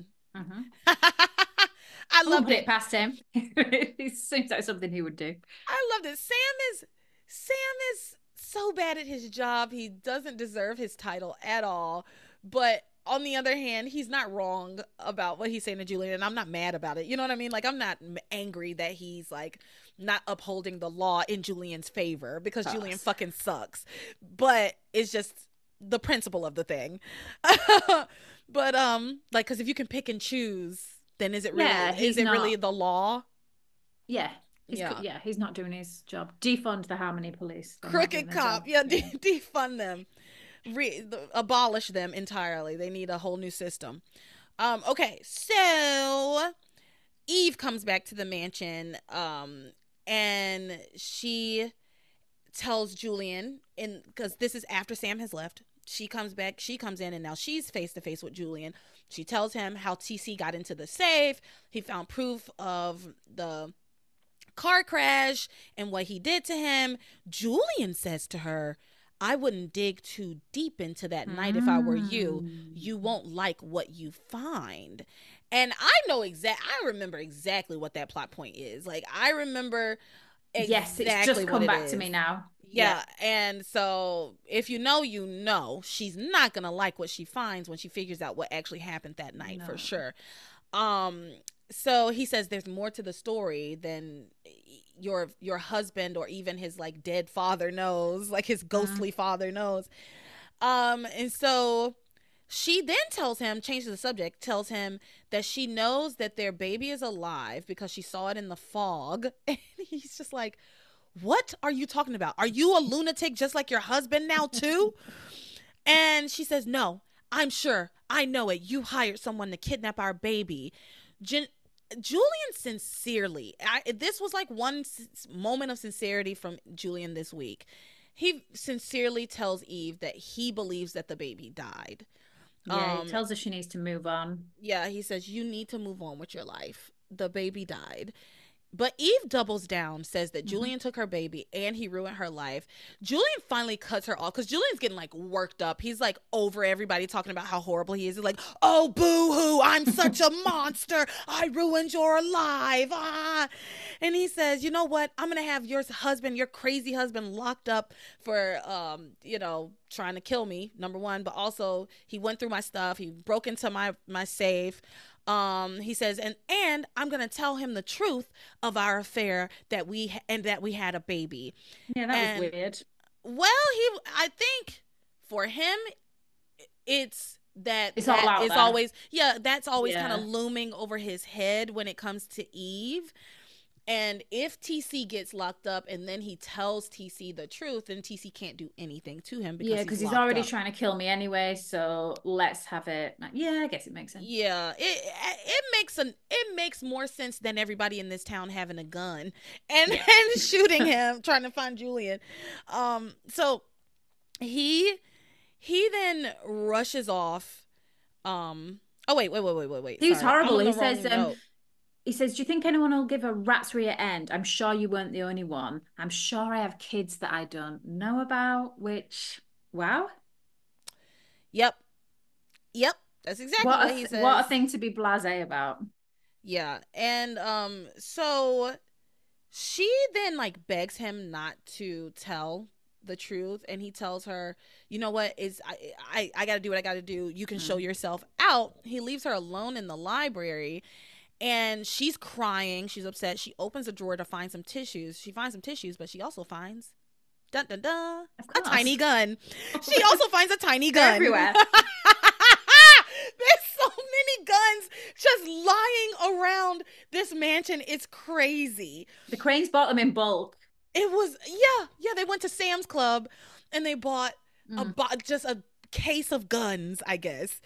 I loved it. Past him. It seems like something he would do. I loved it. Sam is so bad at his job. He doesn't deserve his title at all. But on the other hand, he's not wrong about what he's saying to Julian, and I'm not mad about it. You know what I mean? Like, I'm not angry that he's like not upholding the law in Julian's favor, because Julian fucking sucks. But it's just the principle of the thing. But like, because if you can pick and choose, then is it really the law? Yeah. He's not doing his job. Defund the Harmony Police. Crooked cop. Defund them. Abolish them entirely. They need a whole new system. Okay, so Eve comes back to the mansion, and she tells Julian, because this is after Sam has left, she comes in, and now she's face to face with Julian. She tells him how TC got into the safe. He found proof of the car crash and what he did to him. Julian says to her, I wouldn't dig too deep into that night if I were you. You won't like what you find. And I remember exactly what that plot point is. Like, I remember Yes, it's exactly just what come it back is. to me now. Yeah, and so if you know, you know, she's not gonna like what she finds when she figures out what actually happened that night, for No. sure. Um, so he says there's more to the story than your husband or even his like dead father knows, like his ghostly father knows. And so she then tells him, changes the subject, tells him that she knows that their baby is alive because she saw it in the fog. And he's just like, what are you talking about? Are you a lunatic just like your husband now, too? And she says, no, I'm sure. I know it. You hired someone to kidnap our baby. Julian sincerely, this was like one moment of sincerity from Julian this week. He sincerely tells Eve that he believes that the baby died. Yeah, he tells her she needs to move on. Yeah, he says, you need to move on with your life. The baby died. But Eve doubles down, says that Julian took her baby and he ruined her life. Julian finally cuts her off because Julian's getting like worked up. He's like over everybody talking about how horrible he is. He's like, oh, boo hoo, I'm such a monster. I ruined your life. Ah. And he says, you know what? I'm going to have your husband, your crazy husband, locked up for, trying to kill me, number one. But also he went through my stuff. He broke into my safe. He says, and I'm gonna tell him the truth of our affair that we had a baby. Yeah, that was weird. Well, I think for him, it's it's all out is there. always that's always kind of looming over his head when it comes to Eve. And if TC gets locked up and then he tells TC the truth, then TC can't do anything to him because he's already trying to kill me anyway. So let's have it. Yeah, I guess it makes sense. Yeah, it makes more sense than everybody in this town having a gun and shooting him, trying to find Julian. So he then rushes off. Oh wait. He was horrible. He says, do you think anyone will give a rat's rear end? I'm sure you weren't the only one. I'm sure I have kids that I don't know about, which, wow. Yep. That's exactly what he says. What a thing to be blasé about. Yeah. And so she then like begs him not to tell the truth, and he tells her, you know what, I gotta do what I gotta do. You can show yourself out. He leaves her alone in the library. And she's crying. She's upset. She opens a drawer to find some tissues. She finds some tissues, but she also finds a tiny gun. She also finds a tiny gun. They're everywhere. There's so many guns just lying around this mansion. It's crazy. The Cranes bought them in bulk. It was, they went to Sam's Club and they bought just a case of guns, I guess.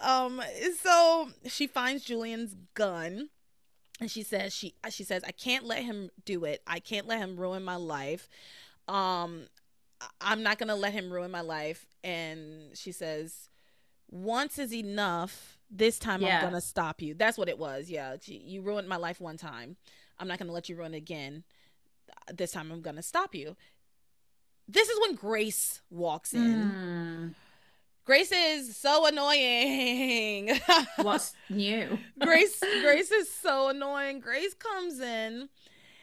So she finds Julian's gun and she says I can't let him do it. I can't let him ruin my life. I'm not gonna let him ruin my life. And she says, once is enough. This time I'm gonna stop you. That's what it was. Yeah, you ruined my life one time. I'm not gonna let you ruin it again. This time I'm gonna stop you. This is when Grace walks in. Grace is so annoying. What's new? Grace is so annoying. Grace comes in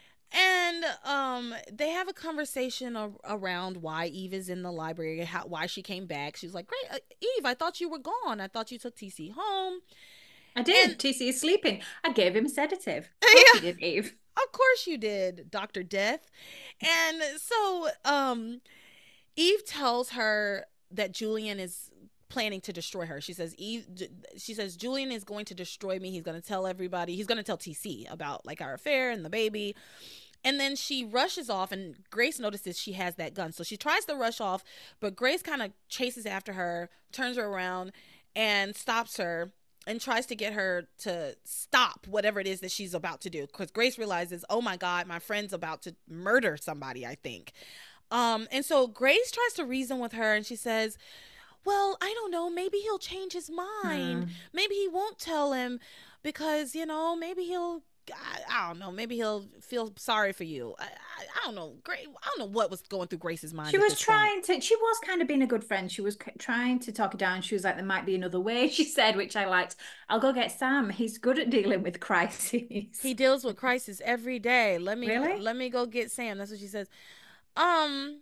and they have a conversation around why Eve is in the library, why she came back. She's like, "Great, Eve, I thought you were gone. I thought you took TC home." I did. And TC is sleeping. I gave him a sedative. Of course you did, Eve. Of course you did, Dr. Death. And so Eve tells her that Julian is planning to destroy her. She says Julian is going to destroy me. He's going to tell everybody. He's going to tell TC about like our affair and the baby. And then she rushes off and Grace notices she has that gun. So she tries to rush off, but Grace kind of chases after her, turns her around and stops her and tries to get her to stop whatever it is that she's about to do. Because Grace realizes, oh my God, my friend's about to murder somebody, I think. And so Grace tries to reason with her and she says, well, I don't know, maybe he'll change his mind. Maybe he won't tell him because, maybe he'll I don't know. Maybe he'll feel sorry for you. I don't know. I don't know what was going through Grace's mind She at was this point. she was kind of being a good friend. She was trying to talk it down. She was like, there might be another way, she said, which I liked. I'll go get Sam. He's good at dealing with crises. He deals with crisis every day. Really? Let me go get Sam. That's what she says. Um,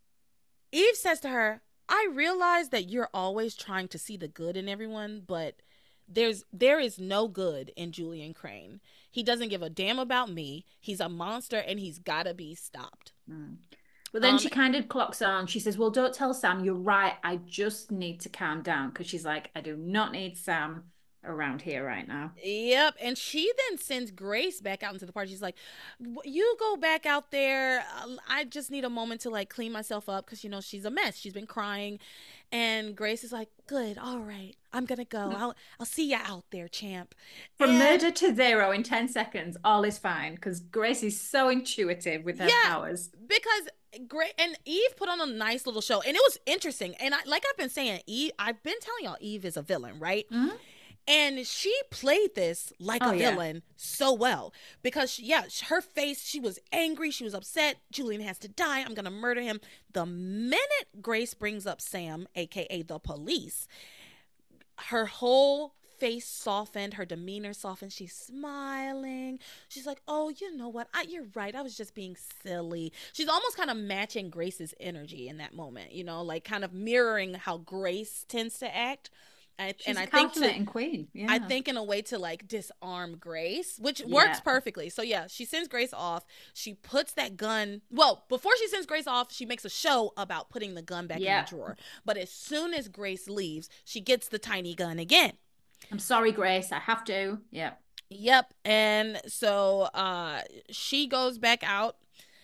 Eve says to her, I realize that you're always trying to see the good in everyone, but there is no good in Julian Crane. He doesn't give a damn about me. He's a monster and he's gotta be stopped. Mm. But then she kind of clocks on. She says, well, don't tell Sam. You're right. I just need to calm down, because she's like, I do not need Sam around here right now. Yep. And she then sends Grace back out into the party. She's like, you go back out there. I just need a moment to like clean myself up, because, you know, she's a mess. She's been crying. And Grace is like, good. All right. I'm going to go. I'll see you out there, champ. From murder to zero in 10 seconds, all is fine, because Grace is so intuitive with her powers. Because Great and Eve put on a nice little show, and it was interesting. And like I've been saying, I've been telling y'all, Eve is a villain, right? Mm-hmm. And she played this like a villain so well, because her face, she was angry, she was upset. Julian has to die. I'm gonna murder him. The minute Grace brings up Sam, aka the police, her whole face softened, her demeanor softened. She's smiling. She's like, oh, you know what? You're right. I was just being silly. She's almost kind of matching Grace's energy in that moment, you know, like kind of mirroring how Grace tends to act. She's a calculating queen. Yeah. I think in a way to like disarm Grace, which works perfectly. So yeah, she sends Grace off. She puts that gun. Well, before she sends Grace off, she makes a show about putting the gun back in the drawer. But as soon as Grace leaves, she gets the tiny gun again. I'm sorry, Grace. I have to. Yep. Yep. And so she goes back out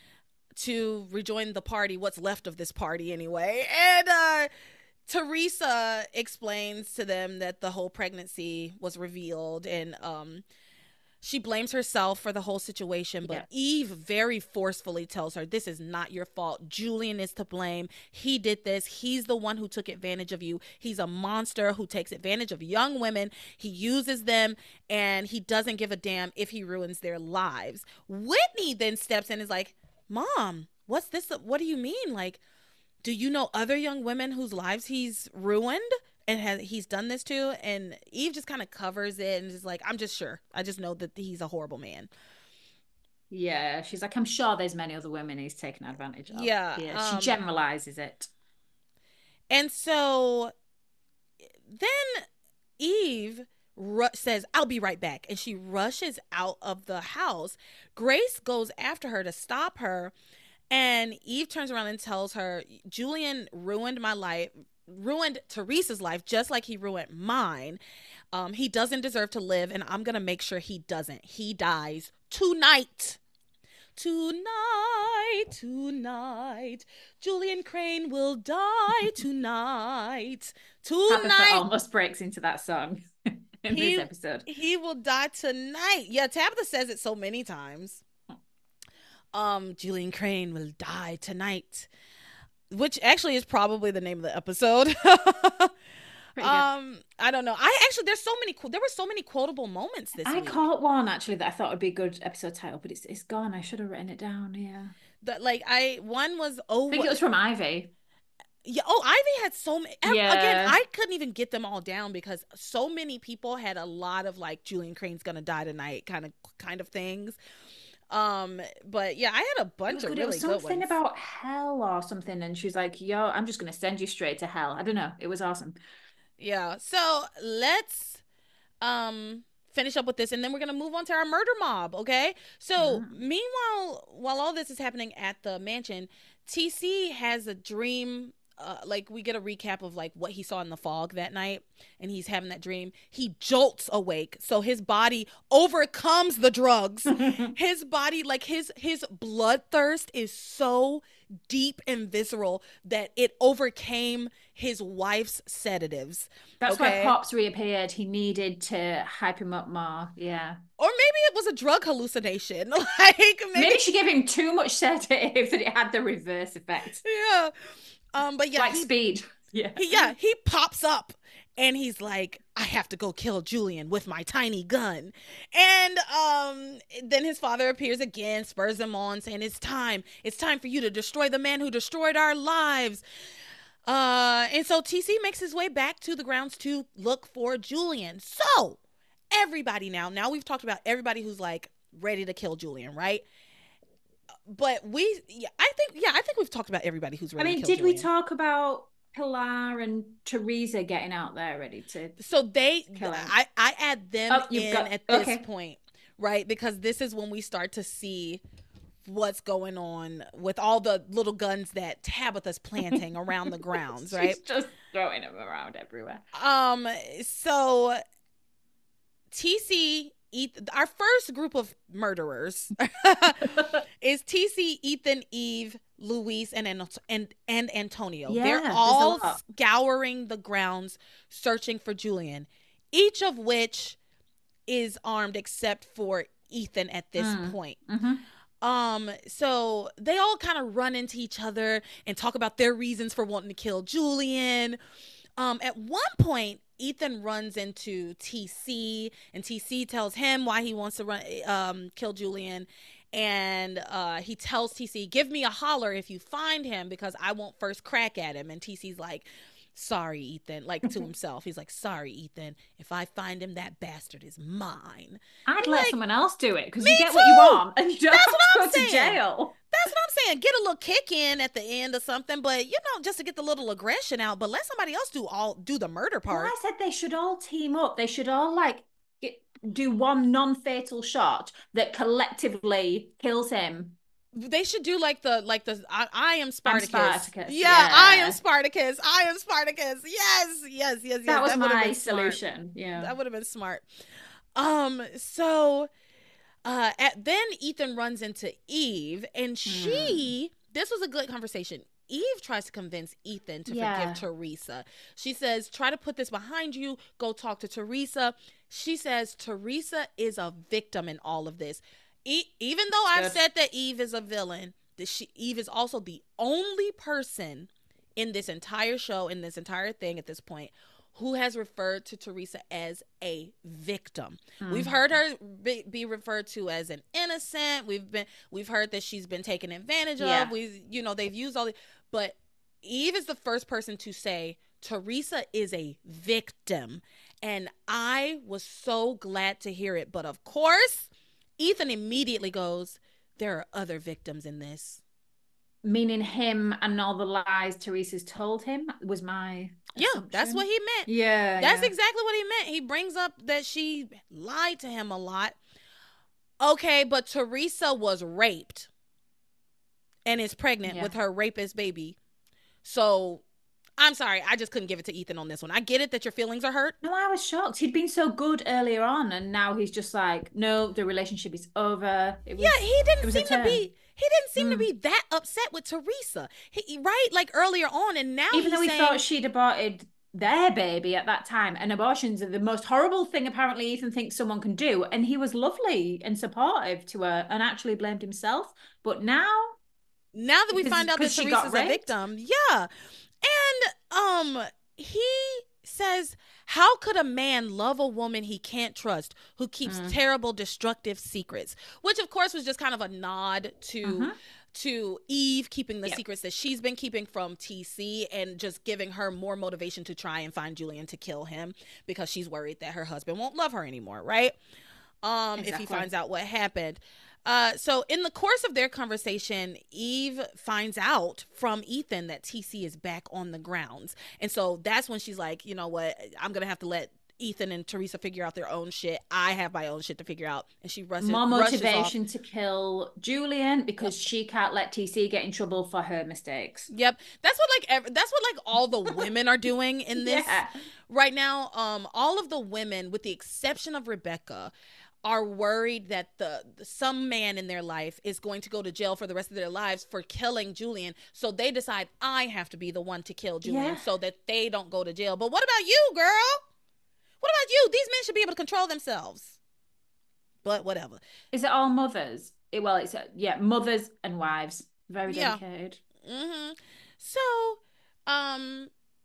to rejoin the party, what's left of this party anyway. And Teresa explains to them that the whole pregnancy was revealed, and she blames herself for the whole situation. But Eve very forcefully tells her, this is not your fault. Julian is to blame. He did this. He's the one who took advantage of you. He's a monster who takes advantage of young women. He uses them, and he doesn't give a damn if he ruins their lives. Whitney then steps in and is like, Mom, what's this? What do you mean? Like, do you know other young women whose lives he's ruined and he's done this to? And Eve just kind of covers it and is like, I'm just sure. I just know that he's a horrible man. Yeah, she's like, I'm sure there's many other women he's taken advantage of. Yeah, she generalizes it. And so then Eve says, I'll be right back. And she rushes out of the house. Grace goes after her to stop her. And Eve turns around and tells her, Julian ruined my life, ruined Teresa's life, just like he ruined mine. He doesn't deserve to live, and I'm going to make sure he doesn't. He dies tonight. Tonight. Julian Crane will die tonight. Tabitha almost breaks into that song in this episode. He will die tonight. Yeah, Tabitha says it so many times. Julian Crane will die tonight, which actually is probably the name of the episode. I don't know. There were so many quotable moments this week. I caught one actually that I thought would be a good episode title, but it's gone. I should have written it down. Yeah. One was I think it was from Ivy. Yeah. Oh, Ivy had so many. Yeah. Again, I couldn't even get them all down because so many people had a lot of like Julian Crane's gonna die tonight kind of things. But yeah, I had a bunch of really good ones. It was something about hell or something, and she's like, yo, I'm just gonna send you straight to hell. I don't know. It was awesome. Yeah. So let's finish up with this, and then we're gonna move on to our murder mob, okay? So meanwhile, while all this is happening at the mansion, TC has a dream. Like we get a recap of like what he saw in the fog that night, and he's having that dream. He jolts awake, so his body overcomes the drugs. His body, like his bloodthirst is so deep and visceral that it overcame his wife's sedatives. That's why Pops reappeared. He needed to hype him up more. Yeah. Or maybe it was a drug hallucination. Like maybe she gave him too much sedative that it had the reverse effect. Yeah. But yeah, like Speed. Yeah. He pops up and he's like, I have to go kill Julian with my tiny gun. And then his father appears again, spurs him on, saying, it's time for you to destroy the man who destroyed our lives. And so TC makes his way back to the grounds to look for Julian. So everybody now we've talked about everybody who's like ready to kill Julian, right? But I think we've talked about everybody who's ready to kill did Julian. we talk about Pilar and Teresa getting out there ready to So kill him? I add them at this point, right? Because this is when we start to see what's going on with all the little guns that Tabitha's planting around the grounds, right? She's just throwing them around everywhere. So TC, our first group of murderers is TC, Ethan, Eve, Luis, and Antonio. Yeah, they're all scouring the grounds searching for Julian, each of which is armed except for Ethan at this point. So they all kind of run into each other and talk about their reasons for wanting to kill Julian. At one point, Ethan runs into TC, and TC tells him why he wants to kill Julian. And he tells TC, give me a holler if you find him, because I won't first crack at him. And TC's like, sorry, Ethan, like to himself. He's like, sorry, Ethan, if I find him, that bastard is mine. I'd let someone else do it, because you get what you want and you don't have to go to jail. That's what I'm saying. Get a little kick in at the end or something, but just to get the little aggression out, but let somebody else do the murder part. Well, I said they should all team up. They should all do one non-fatal shot that collectively kills him. They should do like the I am Spartacus. Yeah, I am Spartacus. I am Spartacus. Yes. That was my solution. Yeah, that would have been smart. So then Ethan runs into Eve, and this was a good conversation. Eve tries to convince Ethan to forgive Teresa. She says, try to put this behind you. Go talk to Teresa. She says Teresa is a victim in all of this. Even though I've said that Eve is a villain, Eve is also the only person in this entire show, in this entire thing at this point, who has referred to Teresa as a victim. We've heard her be referred to as an innocent. We've heard that she's been taken advantage of. They've used all the, but Eve is the first person to say Teresa is a victim. And I was so glad to hear it. But of course, Ethan immediately goes, there are other victims in this. Meaning him and all the lies Teresa's told him was my assumption. That's what he meant. Yeah. That's exactly what he meant. He brings up that she lied to him a lot. Okay, but Teresa was raped and is pregnant with her rapist baby. So I'm sorry, I just couldn't give it to Ethan on this one. I get it that your feelings are hurt. No, I was shocked. He'd been so good earlier on, and now he's just like, no, the relationship is over. He didn't seem to be that upset with Teresa. Right? Like earlier on, and now even though he thought she'd aborted their baby at that time, and abortions are the most horrible thing apparently Ethan thinks someone can do, and he was lovely and supportive to her and actually blamed himself. But now that we find out that Teresa's a victim, and he says, how could a man love a woman he can't trust, who keeps terrible, destructive secrets? Which, of course, was just kind of a nod to Eve keeping the secrets that she's been keeping from TC, and just giving her more motivation to try and find Julian to kill him, because she's worried that her husband won't love her anymore, right? If he finds out what happened. So in the course of their conversation, Eve finds out from Ethan that TC is back on the grounds. And so that's when she's like, you know what, I'm going to have to let Ethan and Teresa figure out their own shit. I have my own shit to figure out. And she rushes more motivation to kill Julian, because she can't let TC get in trouble for her mistakes. Yep. That's what all the women are doing in this right now. All of the women, with the exception of Rebecca, are worried that some man in their life is going to go to jail for the rest of their lives for killing Julian. So they decide, I have to be the one to kill Julian so that they don't go to jail. But what about you, girl? What about you? These men should be able to control themselves. But whatever. Is it all mothers? It's mothers and wives. Very dedicated. So,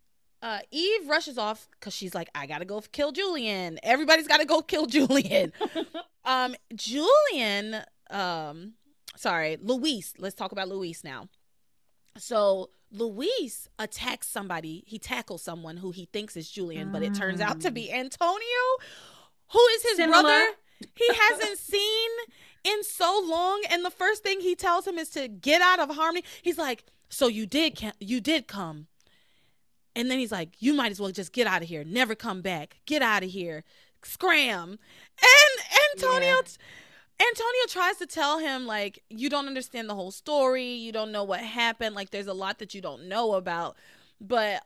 Eve rushes off because she's like, I gotta go kill Julian. Everybody's gotta go kill Julian. Julian, sorry, Luis. Let's talk about Luis now. So Luis attacks somebody. He tackles someone who he thinks is Julian, but it turns out to be Antonio, who is his brother he hasn't seen in so long. And the first thing he tells him is to get out of Harmony. He's like, so you did come. And then he's like, you might as well just get out of here. Never come back. Get out of here. Scram. And Antonio tries to tell him, like, you don't understand the whole story. You don't know what happened. Like, there's a lot that you don't know about. But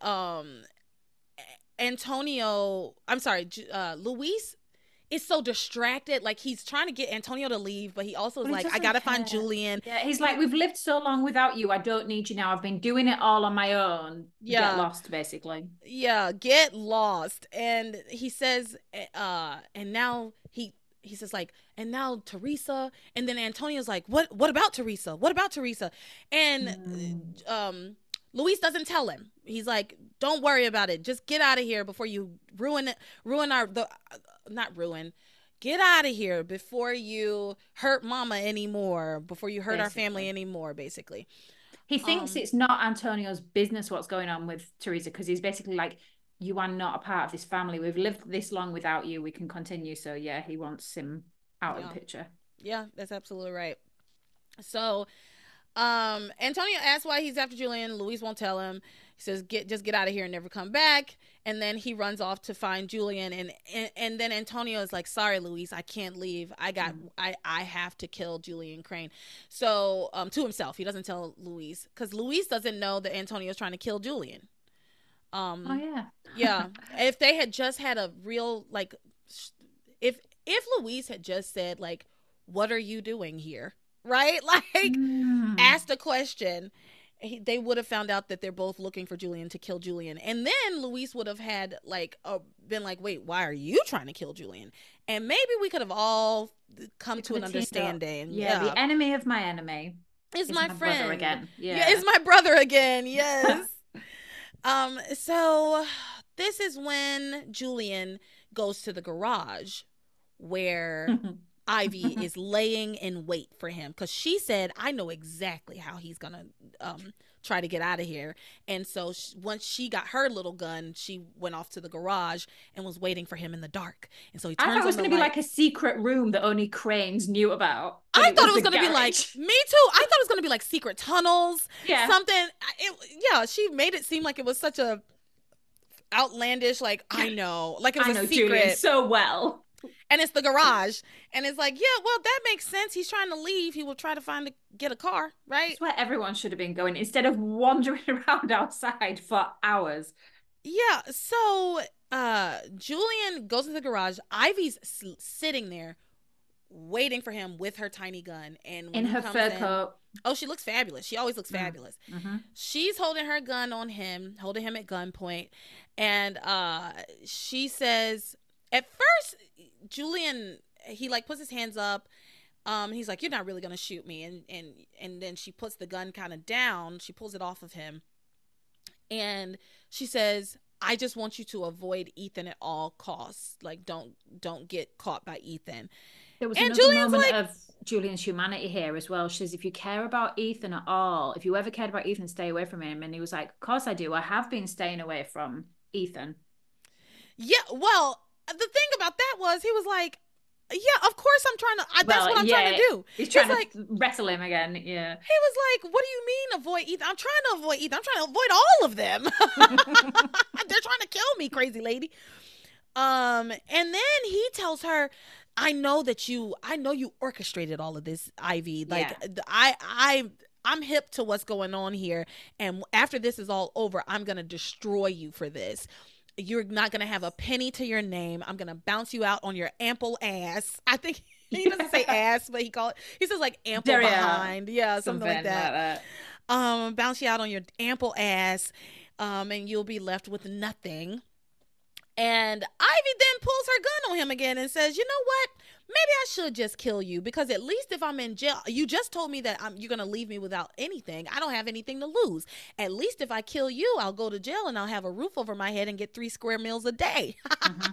Luis is so distracted. Like, he's trying to get Antonio to leave, but he also is like, I gotta find Julian. Yeah, he's like, we've lived so long without you. I don't need you now. I've been doing it all on my own. Yeah. Get lost, basically. Yeah, get lost. And he says, and now he says, like, and now Teresa. And then Antonio's like, what about Teresa? What about Teresa? And Luis doesn't tell him. He's like, don't worry about it. Just get out of here before you get out of here before you hurt mama anymore, before you hurt our family anymore, basically. He thinks it's not Antonio's business what's going on with Teresa, because he's basically like, you are not a part of this family. We've lived this long without you. We can continue. So yeah, he wants him out of the picture. Yeah, that's absolutely right. So Antonio asks why he's after Julian. Luis won't tell him. He says, just get out of here and never come back. And then he runs off to find Julian. And then Antonio is like, sorry, Luis, I can't leave. I have to kill Julian Crane. So to himself, he doesn't tell Luis, because Luis doesn't know that Antonio is trying to kill Julian. Yeah. If they had just had a real, like, if Luis had just said, like, what are you doing here? Right? Like, asked a question, they would have found out that they're both looking for Julian to kill Julian. And then Luis would have had, like, been like, wait, why are you trying to kill Julian? And maybe we could have all come to an understanding. Yeah, the enemy of my enemy is my friend. Brother again. Yeah, is my brother again. Yes. So this is when Julian goes to the garage where Ivy is laying in wait for him, because she said, I know exactly how he's gonna try to get out of here. And so once she got her little gun, she went off to the garage and was waiting for him in the dark. And so he turns on the light. I thought it was going to be like a secret room that only Cranes knew about. I thought it was going to be like, me too. I thought it was going to be like secret tunnels, something. She made it seem like it was such a outlandish, like, I know, like it was a secret. Julian so well. And it's the garage. And it's like, yeah, well, that makes sense. He's trying to leave. He will try to get a car, right? That's where everyone should have been going, instead of wandering around outside for hours. Yeah. So Julian goes to the garage. Ivy's sitting there waiting for him with her tiny gun. And when in her fur coat. Oh, she looks fabulous. She always looks fabulous. Mm-hmm. She's holding her gun on him, holding him at gunpoint. And she says, at first, Julian, he like puts his hands up. He's like, you're not really gonna shoot me. And then she puts the gun kind of down. She pulls it off of him. And she says, I just want you to avoid Ethan at all costs. Like, don't get caught by Ethan. There was another moment of Julian's humanity here as well. She says, if you care about Ethan at all, if you ever cared about Ethan, stay away from him. And he was like, of course I do. I have been staying away from Ethan. Yeah, well, the thing about that was, he was like, yeah, of course I'm trying to, that's what I'm trying to do. He's trying to wrestle him again, yeah. He was like, what do you mean avoid Ethan? I'm trying to avoid Ethan. I'm trying to avoid all of them. They're trying to kill me, crazy lady. And then he tells her, I know you orchestrated all of this, Ivy. Like, I'm hip to what's going on here. And after this is all over, I'm going to destroy you for this. You're not going to have a penny to your name. I'm going to bounce you out on your ample ass. I think he doesn't say ass, but he says like ample behind. Yeah, something like that. Bounce you out on your ample ass. And you'll be left with nothing. And Ivy then pulls her gun on him again and says, you know what? maybe I should just kill you, because at least if I'm in jail, you just told me that you're going to leave me without anything. I don't have anything to lose. At least if I kill you, I'll go to jail and I'll have a roof over my head and get 3 square meals a day. Mm-hmm.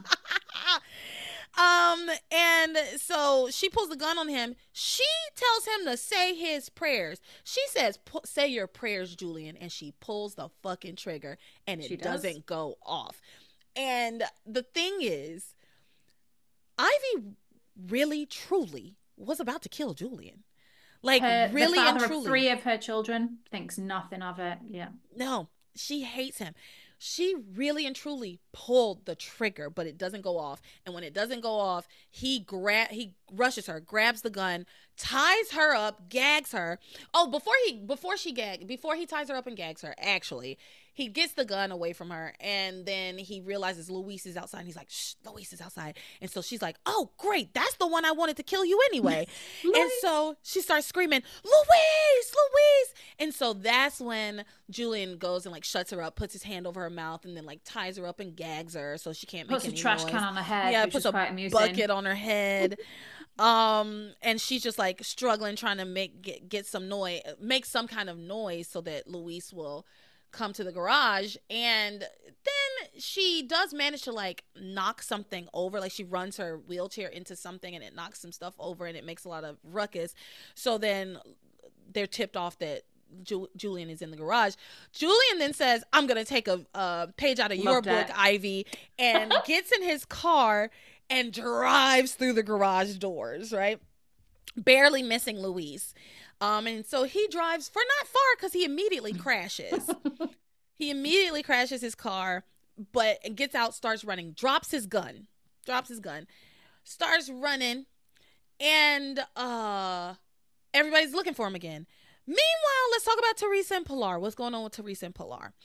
And so she pulls the gun on him. She tells him to say his prayers. She says, say your prayers, Julian. And she pulls the fucking trigger and it doesn't go off. And the thing is, Ivy really, truly was about to kill Julian. Like, really and truly. Of 3 of her children thinks nothing of it. Yeah. No, she hates him. She really and truly pulled the trigger, but it doesn't go off. And when it doesn't go off, he rushes her, grabs the gun, ties her up, gags her. Oh, before he ties her up and gags her, actually, he gets the gun away from her, and then he realizes Luis is outside, and he's like, shh, Luis is outside. And so she's like, oh, great, that's the one I wanted to kill you anyway. And so she starts screaming, Luis! And so that's when Julian goes and like shuts her up, puts his hand over her mouth, and then like ties her up and gags her so she can't make any noise. Puts a trash can on her head, yeah, which puts is a quite amusing. bucket on her head. And she's just like struggling, trying to get some noise, make some kind of noise so that Luis will come to the garage. And then she does manage to like knock something over, like she runs her wheelchair into something and it knocks some stuff over and it makes a lot of ruckus. So then they're tipped off that Julian is in the garage. Julian then says, I'm gonna take a page out of your book, Ivy, and gets in his car and drives through the garage doors, right, barely missing Luis. And so he drives for not far because he immediately crashes. He immediately crashes his car, but gets out, starts running, drops his gun, starts running, and everybody's looking for him again. Meanwhile, let's talk about Teresa and Pilar. What's going on with Teresa and Pilar?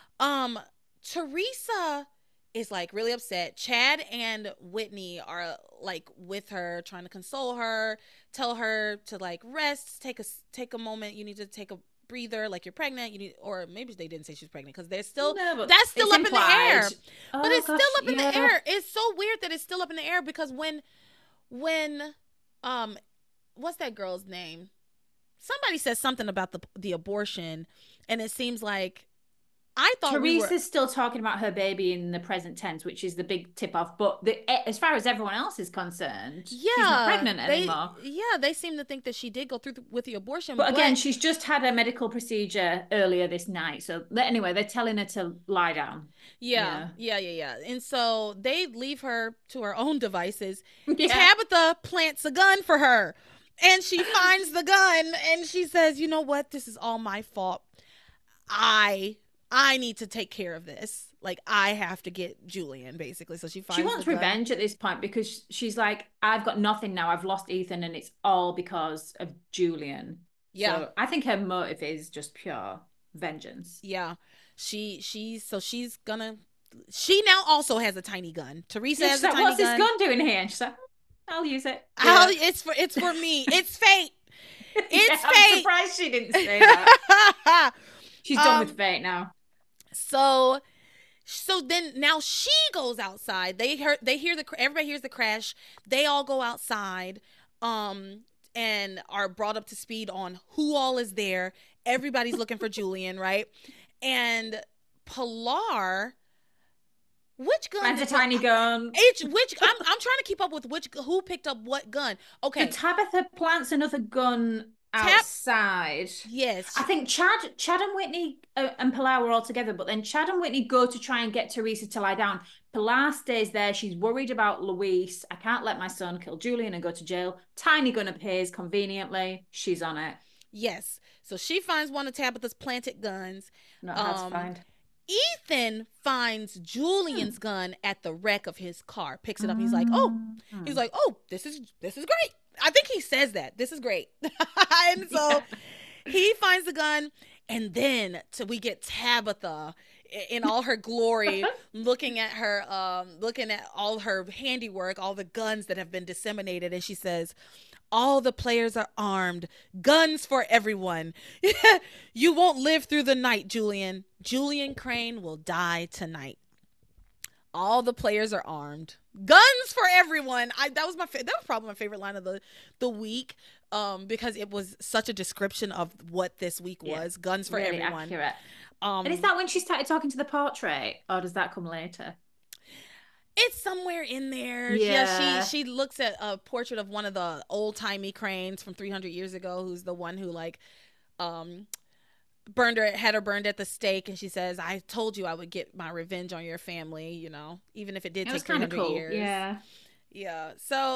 Teresa is like really upset. Chad and Whitney are like with her, trying to console her, tell her to like rest, take a moment. You need to take a breather, like you're pregnant. You need, or maybe they didn't say she's pregnant because they're still that's still up in the air. But it's still up in the air. It's so weird that it's still up in the air because when what's that girl's name? Somebody says something about the abortion, and it seems like I thought Teresa's still talking about her baby in the present tense, which is the big tip off. But as far as everyone else is concerned, she's not pregnant anymore. Yeah, they seem to think that she did go through with the abortion. But again, she's just had a medical procedure earlier this night. So anyway, they're telling her to lie down. Yeah. And so they leave her to her own devices. Yeah. Tabitha plants a gun for her. And she finds the gun and she says, you know what? This is all my fault. I need to take care of this. Like, I have to get Julian, basically. So she wants revenge at this point because she's like, I've got nothing now. I've lost Ethan and it's all because of Julian. Yeah. So I think her motive is just pure vengeance. Yeah. She now also has a tiny gun. Teresa has a tiny gun. What's this gun doing here? And she's like, I'll use it. Yeah. It's for me. It's fate. It's fate. I'm surprised she didn't say that. She's done with fate now. So then now she goes outside. Everybody hears the crash. They all go outside, and are brought up to speed on who all is there. Everybody's looking for Julian, right? And Pilar, which gun? Mine's a tiny gun. I'm trying to keep up with who picked up what gun. Okay. So Tabitha plants another gun outside. Yes. I think Chad and Whitney and Pilar were all together, but then Chad and Whitney go to try and get Teresa to lie down. Pilar stays there. She's worried about Luis. I can't let my son kill Julian and go to jail. Tiny gun appears conveniently. She's on it. Yes. So she finds one of Tabitha's planted guns. Not hard to find. Ethan finds Julian's gun at the wreck of his car, picks it up. He's like, oh, this is great. I think he says that. This is great. And so he finds the gun, and then we get Tabitha in all her glory, looking at all her handiwork, all the guns that have been disseminated, and she says, all the players are armed. Guns for everyone. You won't live through the night, Julian. Julian Crane will die tonight. All the players are armed. Guns for everyone. That was that was probably my favorite line of the week. Because it was such a description of what this week Yeah. was. Guns for Really everyone. accurate. And is that when she started talking to the portrait, or does that come later? It's somewhere in there. Yeah. She looks at a portrait of one of the old timey Cranes from 300 years ago, who's the one who like um had her burned at the stake, and she says, "I told you I would get my revenge on your family, you know, even if it did It was take kind of 300 cool. years." Yeah. Yeah. So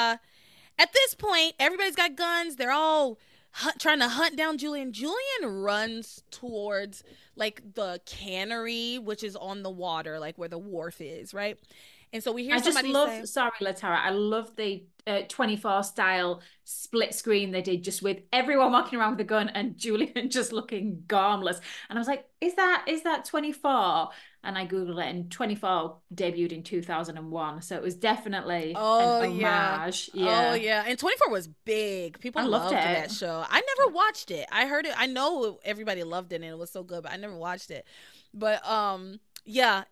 at this point, everybody's got guns. They're all trying to hunt down Julian. Julian runs towards like the cannery, which is on the water, like where the wharf is, right? And so we hear I just somebody love, say, sorry, Latara, I love the 24 style split screen they did, just with everyone walking around with a gun and Julian just looking harmless. And I was like, is that 24? And I Googled it, and 24 debuted in 2001. So it was definitely an "Oh yeah, homage. oh Yeah. yeah." And 24 was big. People I loved loved it. that show. I never watched it. I heard it. I know everybody loved it and it was so good, but I never watched it. But yeah,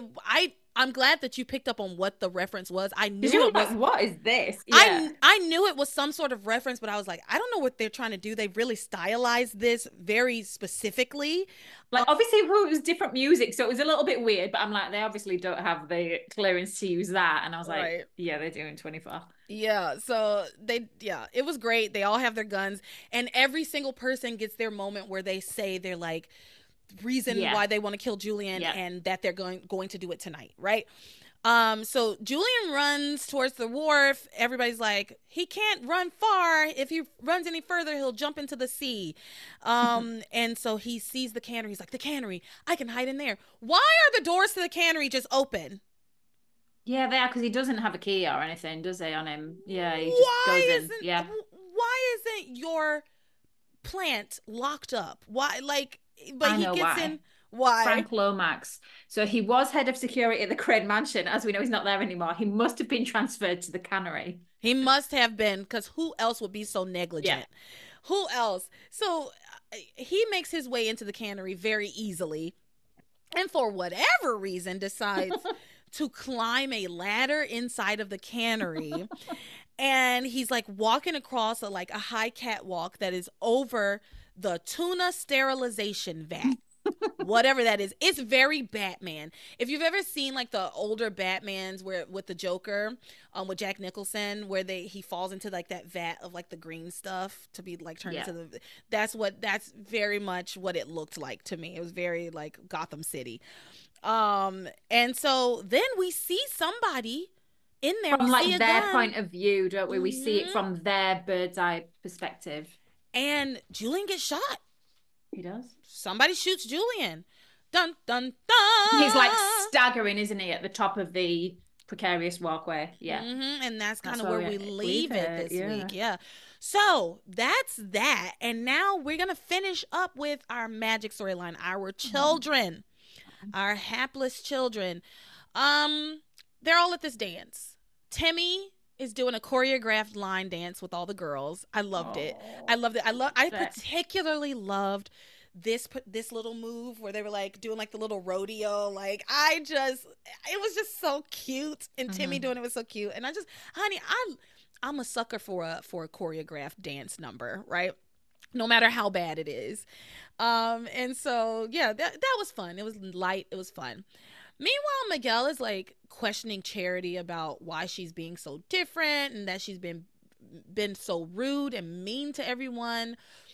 I'm glad that you picked up on what the reference was. I knew Because you were it was. like, what is this? Yeah. I knew it was some sort of reference, but I was like, I don't know what they're trying to do. They really stylized this very specifically. Like, obviously, it was different music, so it was a little bit weird, but I'm like, they obviously don't have the clearance to use that. And I was like, Right. yeah, they're doing 24. Yeah, so it was great. They all have their guns, and every single person gets their moment where they say their like reason Yeah. why they want to kill Julian, Yeah. and that they're going to do it tonight, right? So Julian runs towards the wharf. Everybody's like, he can't run far. If he runs any further, he'll jump into the sea. And so he sees the cannery. He's like, the cannery, I can hide in there. Why are the doors to the cannery just open? Yeah, they are, because he doesn't have a key or anything, does he, on him? Yeah, he just Why goes in. isn't Yeah. why isn't your plant locked up? Why, like, but I he know gets why. in. Why? Frank Lomax. So he was head of security at the Crane Mansion. As we know, he's not there anymore. He must have been transferred to the cannery. He must have been, because who else would be so negligent? Yeah. Who else? So he makes his way into the cannery very easily, and for whatever reason decides to climb a ladder inside of the cannery. And he's like walking across like a high catwalk that is over the tuna sterilization vat. Whatever that is, it's very Batman. If you've ever seen like the older Batmans where with the Joker, with Jack Nicholson, where he falls into like that vat of like the green stuff to be like turned into the, that's very much what it looked like to me. It was very like Gotham City. And so then we see somebody in there, From we like see a their gun. point of view, don't we? We see it Mhm. from their bird's eye perspective. And Julian gets shot. He does. Somebody shoots Julian. Dun dun dun. He's like staggering, isn't he, at the top of the precarious walkway? Yeah. And that's kind of where where we leave it this week. Yeah. So that's that. And now we're going to finish up with our magic storyline, our children, our hapless children. They're all at this dance. Timmy is doing a choreographed line dance with all the girls. I loved it. I loved it. I particularly loved this little move where they were like doing like the little rodeo. Like it was just so cute, and Timmy doing it was so cute. And honey, I'm a sucker for a choreographed dance number, right? No matter how bad it is. And so yeah, that was fun. It was light. It was fun. Meanwhile, Miguel is like questioning Charity about why she's being so different and that she's been so rude and mean to everyone.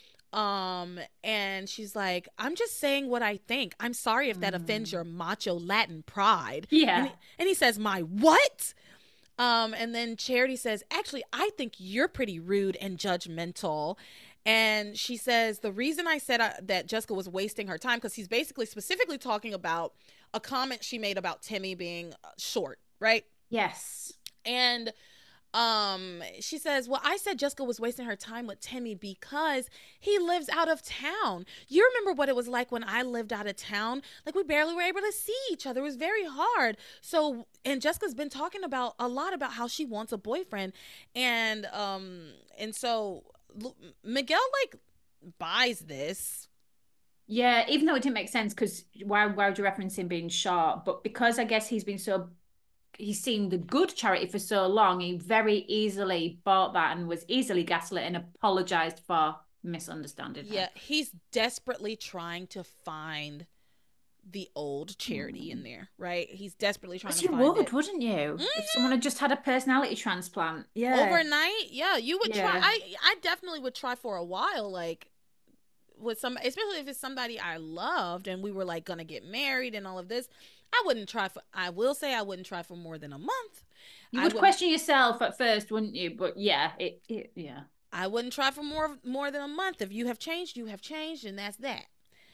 And she's like, I'm just saying what I think. I'm sorry if that offends your macho Latin pride. Yeah. And he says, my what? And then Charity says, actually, I think you're pretty rude and judgmental. And she says, the reason I said that Jessica was wasting her time, because he's basically specifically talking about a comment she made about Timmy being short, right? Yes. And she says, well, I said Jessica was wasting her time with Timmy because he lives out of town. You remember what it was like when I lived out of town? Like, we barely were able to see each other. It was very hard. So, and Jessica's been talking about a lot about how she wants a boyfriend. And so Miguel like buys this. Yeah, even though it didn't make sense, because why would you reference him being short? But because I guess he's seen the good Charity for so long, he very easily bought that and was easily gaslit and apologized for misunderstanding her. Yeah, he's desperately trying to find the old Charity in Mm. there, right? He's desperately trying Because to you find would, it. wouldn't you? If Hmm. someone had just had a personality transplant. Yeah. Overnight, yeah, you would try. Yeah. I definitely would try for a while, like with some, especially if it's somebody I loved and we were like gonna get married and all of this. I wouldn't try for. I will say I wouldn't try for more than a month. You I would wouldn't. question yourself at first, wouldn't you? But yeah, yeah. I wouldn't try for more than a month. If you have changed, you have changed, and that's that.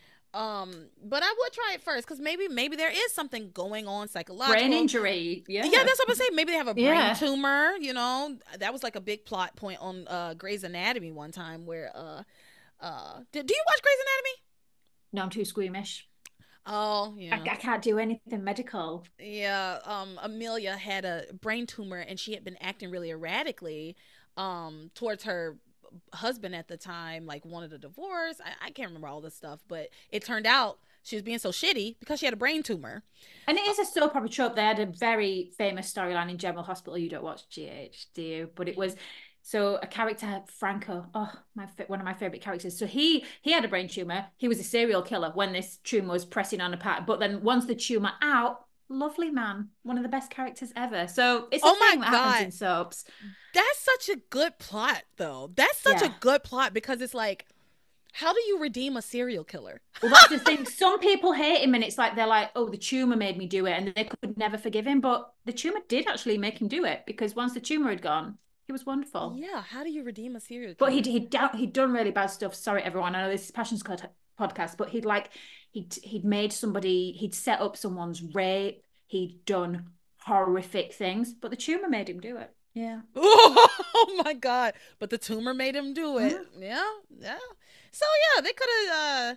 But I would try it first because maybe there is something going on Brain psychological. injury. Yeah, Yeah. that's what I'm saying. Maybe they have a brain Yeah. tumor. You know, that was like a big plot point on Grey's Anatomy one time where do you watch Grey's Anatomy? No, I'm too squeamish. Oh I yeah. can't do anything medical. Yeah, Amelia had a brain tumor and she had been acting really erratically towards her husband at the time, like wanted a divorce. I can't remember all this stuff, but it turned out she was being so shitty because she had a brain tumor. And it is a soap opera trope. They had a very famous storyline in General Hospital. You don't watch GH, do you? But it was so a character, Franco. Oh, one of my favorite characters. So he had a brain tumor. He was a serial killer when this tumor was pressing on apart. But then once the tumor out, lovely man, one of the best characters ever. So it's a Oh my thing that happens god. in soaps. That's such a good plot though. That's such a Yeah. good plot because it's like how do you redeem a serial killer? Well, that's the thing. Some people hate him, and it's like they're like, "Oh, the tumor made me do it," and they could never forgive him. But the tumor did actually make him do it because once the tumor had gone, he was wonderful. Yeah, how do you redeem a serial But killer? he'd done really bad stuff. Sorry, everyone. I know this is Passions podcast, but he'd made somebody, he'd set up someone's rape. He'd done horrific things, but the tumor made him do it. Yeah. Oh my god! But the tumor made him do it. Mhm. Yeah, yeah. So yeah, they could have.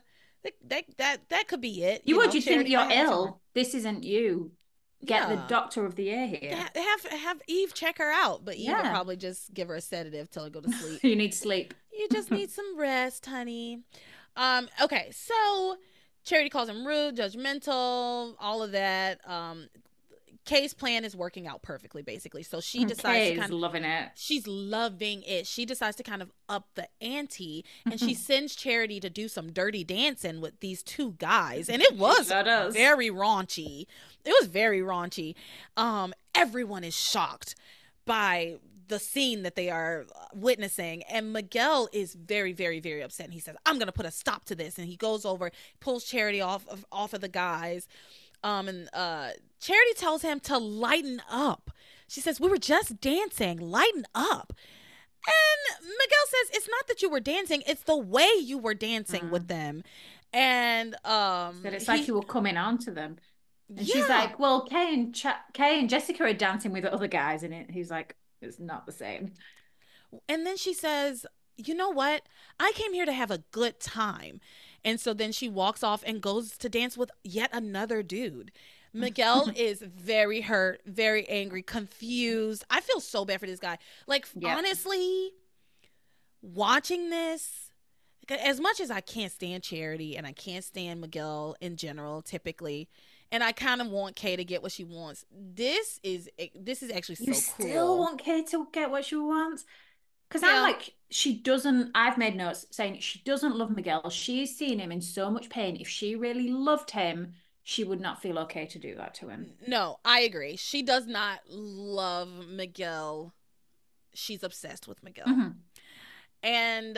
That could be it. You You would, know, you think Charity might you're have a tumor. ill. This isn't you. Get the Yeah. doctor of the year here. Have Eve check her out, but Eve would Yeah. probably just give her a sedative, tell her to go to sleep. You need sleep. You just need some rest, honey. Okay, so Charity calls him rude, judgmental, all of that. Kay's plan is working out perfectly, basically. So she decides to Kay's kind of loving it. she's loving it. She decides to kind of up the ante and she sends Charity to do some dirty dancing with these two guys. And it was Sure does. very raunchy. It was very raunchy. Everyone is shocked by the scene that they are witnessing, and Miguel is very, very, very upset, and he says, I'm gonna put a stop to this. And he goes over, pulls Charity off of the guys, and Charity tells him to lighten up. She says, we were just dancing, lighten up. And Miguel says, it's not that you were dancing, it's the way you were dancing with them. And But it's like you were coming on to them. And she's yeah. like, well, Kay and Jessica are dancing with the other guys in it. He's like, it's not the same. And then she says, you know what? I came here to have a good time. And so then she walks off and goes to dance with yet another dude. Miguel is very hurt, very angry, confused. I feel so bad for this guy. Like, Yep. honestly, watching this, as much as I can't stand Charity and I can't stand Miguel in general, typically, and I kind of want Kay to get what she wants. This is actually You so still cruel. want Kay to get what she wants? Because I'm Yeah. like, she doesn't, I've made notes saying she doesn't love Miguel. She's seen him in so much pain. If she really loved him, she would not feel okay to do that to him. No, I agree. She does not love Miguel. She's obsessed with Miguel. Mm-hmm. And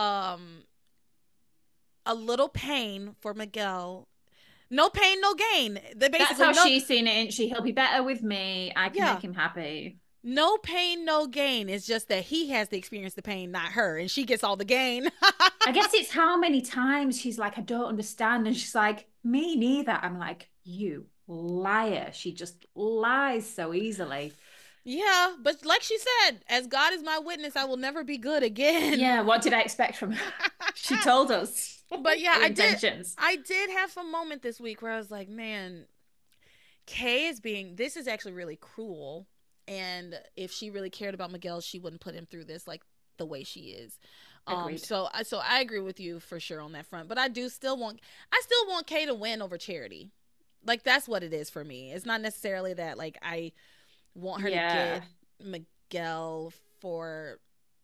a little pain for Miguel. No pain, no gain. That's how she's seen it, isn't she? He'll be better with me. I can make him happy. No pain, no gain. It's just that he has to experience the pain, not her, and she gets all the gain. I guess it's how many times she's like, I don't understand. And she's like, me neither. I'm like, you liar. She just lies so easily. Yeah, but like she said, as God is my witness, I will never be good again. Yeah, what did I expect from her? She told us. But yeah, her intentions. I did have a moment this week where I was like, man, Kay this is actually really cruel. And if she really cared about Miguel, she wouldn't put him through this like the way she is. Agreed. So I agree with you for sure on that front. But I still want Kay to win over Charity. Like that's what it is for me. It's not necessarily that like I want her to Yeah. get Miguel for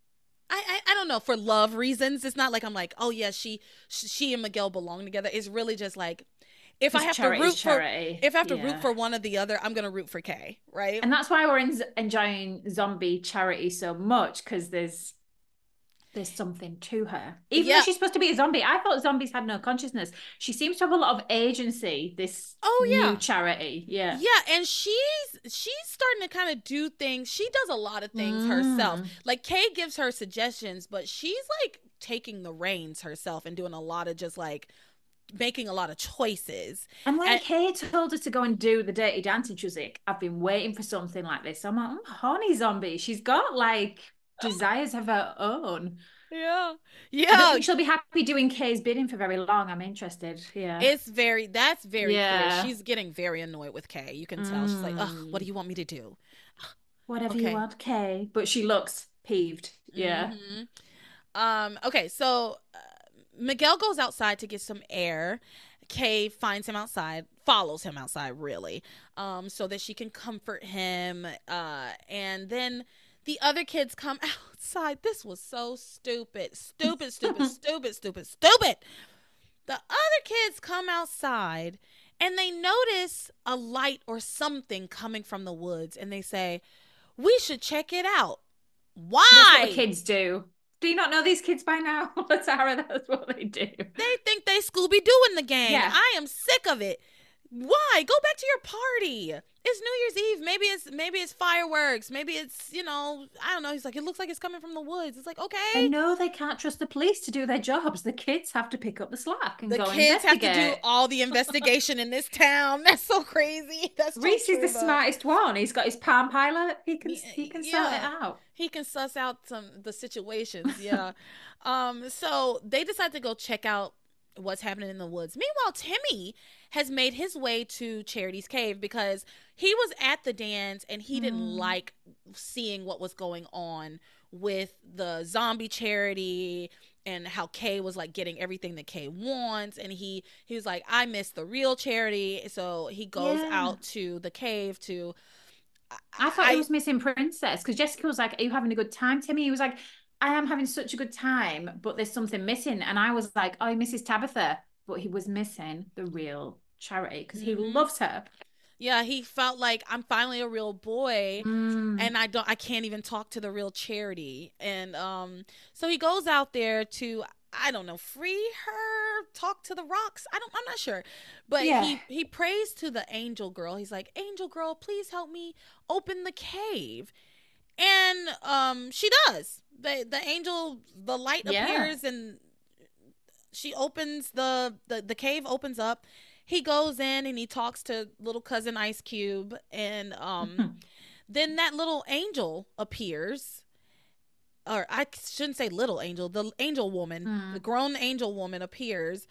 I don't know, for love reasons. It's not like I'm like, oh yeah, she and Miguel belong together. It's really just like if I Because have to charity's root for charity. if I have to root Yeah. for one or the other, I'm gonna root for Kay, right? And that's why we're enjoying zombie charity so much, because there's something to her. Even though Yeah. she's supposed to be a zombie, I thought zombies had no consciousness. She seems to have a lot of agency, this Oh new yeah. charity. Yeah. Yeah, and she's starting to kind of do things. She does a lot of things herself. Mm. Like Kay gives her suggestions, but she's like taking the reins herself and doing a lot of just like making a lot of choices. And when And Kay told her to go and do the dirty dancing, she was like, I've been waiting for something like this. I'm like, horny zombie. She's got like desires of her own. yeah. I don't Yeah, think she'll be happy doing Kay's bidding for very long. I'm interested. Yeah. that's very clear. Yeah. She's getting very annoyed with Kay. You can tell. She's like, "Ugh, what do Mm. you want me to do?" Whatever you Okay. want, Kay. But she looks peeved. Yeah. Mhm. Okay, so Miguel goes outside to get some air. Kay finds him outside, follows him outside, really, so that she can comfort him. And then the other kids come outside. This was so stupid. Stupid, stupid, stupid, stupid, stupid. The other kids come outside and they notice a light or something coming from the woods and they say, we should check it out. That's what the Why? kids do. Do you not know these kids by now? Tara, that's what they do. They think they Scooby Doo in the gang. Yeah. I am sick of it. Why? Go back to your party. It's New Year's Eve. Maybe it's fireworks. Maybe it's, I don't know. He's like, it looks like it's coming from the woods. It's like, They okay. know they can't trust the police to do their jobs. The kids have to pick up the slack and The go kids have to do investigate. all the investigation in this town. That's so crazy. That's so Reese is the true though. smartest one. He's got his Palm Pilot. He can sort it Yeah. out. He can suss out the situations. Yeah. So they decide to go check out what's happening in the woods. Meanwhile, Timmy has made his way to Charity's cave because he was at the dance and he didn't Mm. like seeing what was going on with the zombie Charity and how Kay was like getting everything that Kay wants, and he was like, I miss the real Charity. So he goes Yeah. out to the cave to I thought he I was missing Princess, because Jessica was like, are you having a good time, Timmy? He was like, I am having such a good time, but there's something missing. And I was like, oh, he misses Tabitha. But he was missing the real Charity because he Mhm. loves her. Yeah, he felt like I'm finally a real boy Mm. and I can't even talk to the real Charity. And so he goes out there to, I don't know, free her, talk to the rocks. I'm not sure. But Yeah. he prays to the angel girl. He's like, "Angel girl, please help me open the cave." And she does. The light Yeah. appears and she opens the cave opens up. He goes in and he talks to little cousin Ice Cube, and then that little angel appears, or I shouldn't say little angel, the angel woman, the Mm. grown angel woman appears,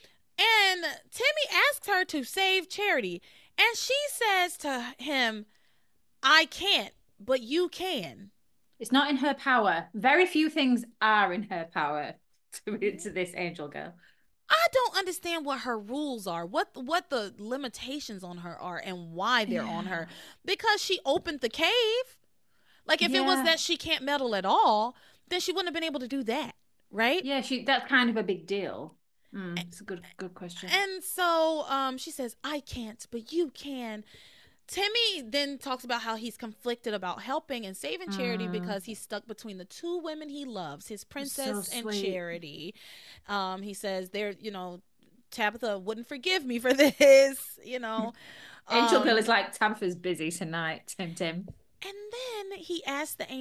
and Timmy asks her to save Charity, and she says to him, I can't, but you can. It's not in her power. Very few things are in her power to this angel girl. I don't understand what her rules are, what the limitations on her are, and why they're on Yeah. her. Because she opened the cave. Like if it was Yeah. that she can't meddle at all, then she wouldn't have been able to do that, right? Yeah, that's kind of a big deal. It's a good question. And so she says, I can't, but you can. Timmy then talks about how he's conflicted about helping and saving Charity Mm. because he's stuck between the two women he loves, his So princess and sweet. Charity. He says Tabitha wouldn't forgive me for this. Angel girl Um, is like, Tabitha's busy tonight, Tim. and then he asked the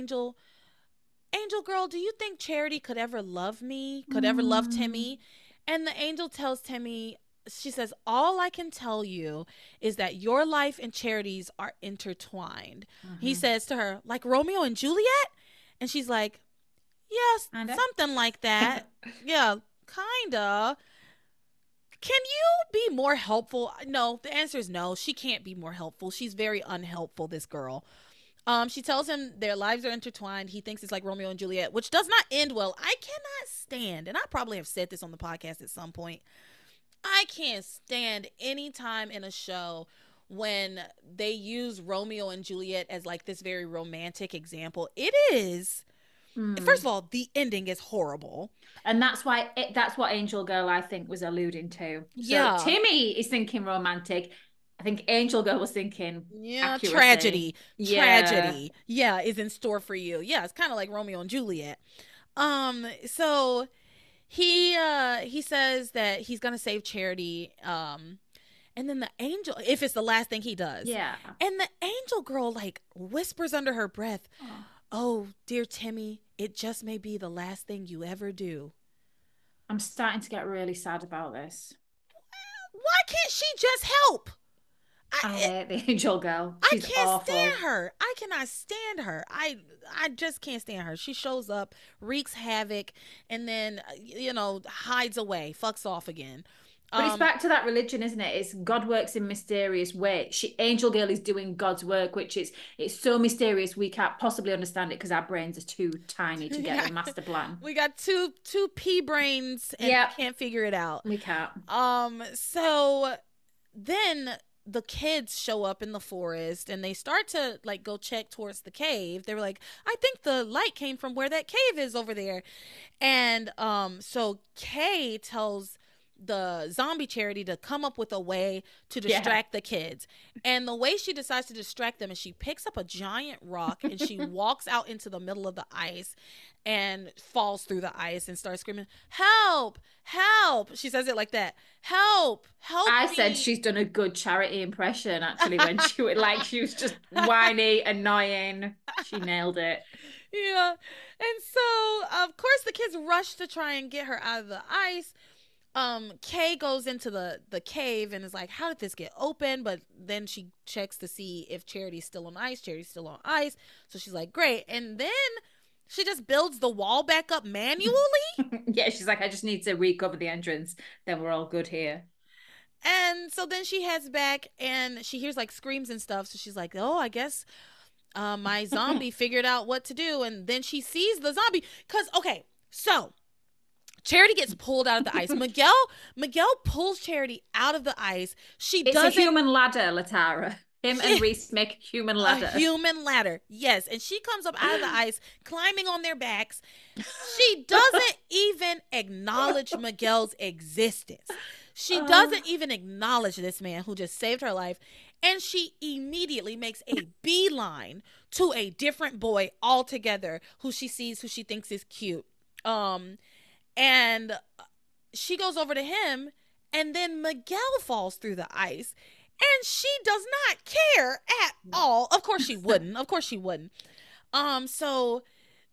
angel girl, do you think Charity could ever love me? Could ever love Mm. Timmy? And the angel tells Timmy, she says, all I can tell you is that your life and Charity's are intertwined. He Mhm. says to her, like Romeo and Juliet? And she's like, yes, Kinda. something like that. Yeah, kinda. Can you be more helpful? No, the answer is no. She can't be more helpful. She's very unhelpful, this girl. She tells him their lives are intertwined. He thinks it's like Romeo and Juliet, which does not end well. I cannot stand, and I probably have said this on the podcast at some point, I can't stand any time in a show when they use Romeo and Juliet as like this very romantic example. It is, first of all, the ending is horrible. And that's what Angel Girl, I think, was alluding to. So Yeah. Timmy is thinking romantic. I think Angel Girl was thinking Yeah, accuracy. tragedy. Yeah. Tragedy. Yeah, is in store for you. Yeah, it's kind of like Romeo and Juliet. So he says that he's gonna save Charity. And then the angel, if it's the last thing he does, Yeah. and the angel girl like whispers under her breath, Oh, "Oh, dear Timmy, it just may be the last thing you ever do." I'm starting to get really sad about this. Why can't she just help? I I hate the Angel Girl. I She's can't awful. stand her. I cannot stand her. I just can't stand her. She shows up, wreaks havoc, and then hides away, fucks off again. But it's back to that religion, isn't it? It's God works in mysterious ways. Angel Girl is doing God's work, which is it's so mysterious we can't possibly understand it because our brains are too tiny to get the master plan. We got two pea brains and we can't figure it out. We can't. So then the kids show up in the forest and they start to like go check towards the cave. They were like, I think the light came from where that cave is over there. And so Kay tells the zombie Charity to come up with a way to distract the kids. And the way she decides to distract them is she picks up a giant rock and she walks out into the middle of the ice and falls through the ice and starts screaming, "Help! Help!" She says it like that. "Help! Help I me!" said she's done a good Charity impression actually when she was just whiny, annoying. She nailed it. Yeah. And so of course the kids rush to try and get her out of the ice. Kay goes into the cave and is like, how did this get open? But then she checks to see if Charity's still on ice. Charity's still on ice. So she's like, great. And then she just builds the wall back up manually. Yeah, she's like, I just need to recover the entrance. Then we're all good here. And so then she heads back and she hears like screams and stuff. So she's like, oh, I guess my zombie figured out what to do. And then she sees the zombie. Because, okay, so Charity gets pulled out of the ice. Miguel pulls Charity out of the ice. It's a human ladder, Latara. Him and Reese make a human ladder. A human ladder, yes. And she comes up out of the ice, climbing on their backs. She doesn't even acknowledge Miguel's existence. She doesn't even acknowledge this man who just saved her life. And she immediately makes a beeline to a different boy altogether who she sees, who she thinks is cute. And she goes over to him, and then Miguel falls through the ice, and she does not care at all. Of course she wouldn't. Of course she wouldn't. So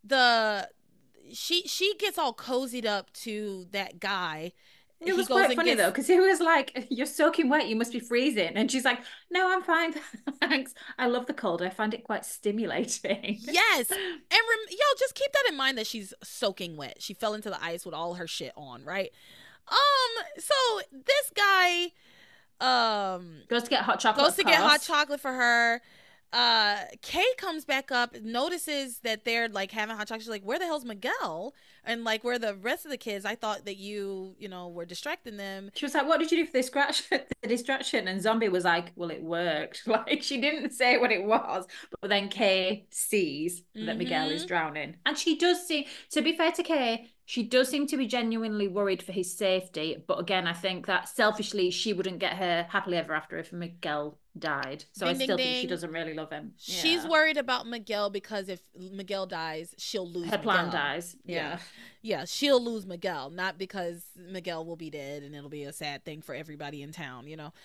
she gets all cozied up to that guy. It was quite funny though, because he was like, "You're soaking wet. You must be freezing," and she's like, "No, I'm fine, thanks. I love the cold. I find it quite stimulating." Yes, and y'all just keep that in mind that she's soaking wet. She fell into the ice with all her shit on, right? So this guy, goes to get hot chocolate. Goes to get hot chocolate for her. Kay comes back up, notices that they're like having hot chocolate. She's like, where the hell's Miguel? And like, where are the rest of the kids? I thought that you were distracting them. She was like, what did you do for the distraction? And Zombie was like, well, it worked. Like, she didn't say what it was, but then Kay sees that Miguel is drowning. And she does seem, to be fair to Kay, she does seem to be genuinely worried for his safety. But again, I think that selfishly, she wouldn't get her happily ever after if Miguel died. So I still think she doesn't really love him. She's worried about Miguel because if Miguel dies, she'll lose her plan dies. Yeah, she'll lose Miguel, not because Miguel will be dead and it'll be a sad thing for everybody in town,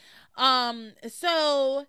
So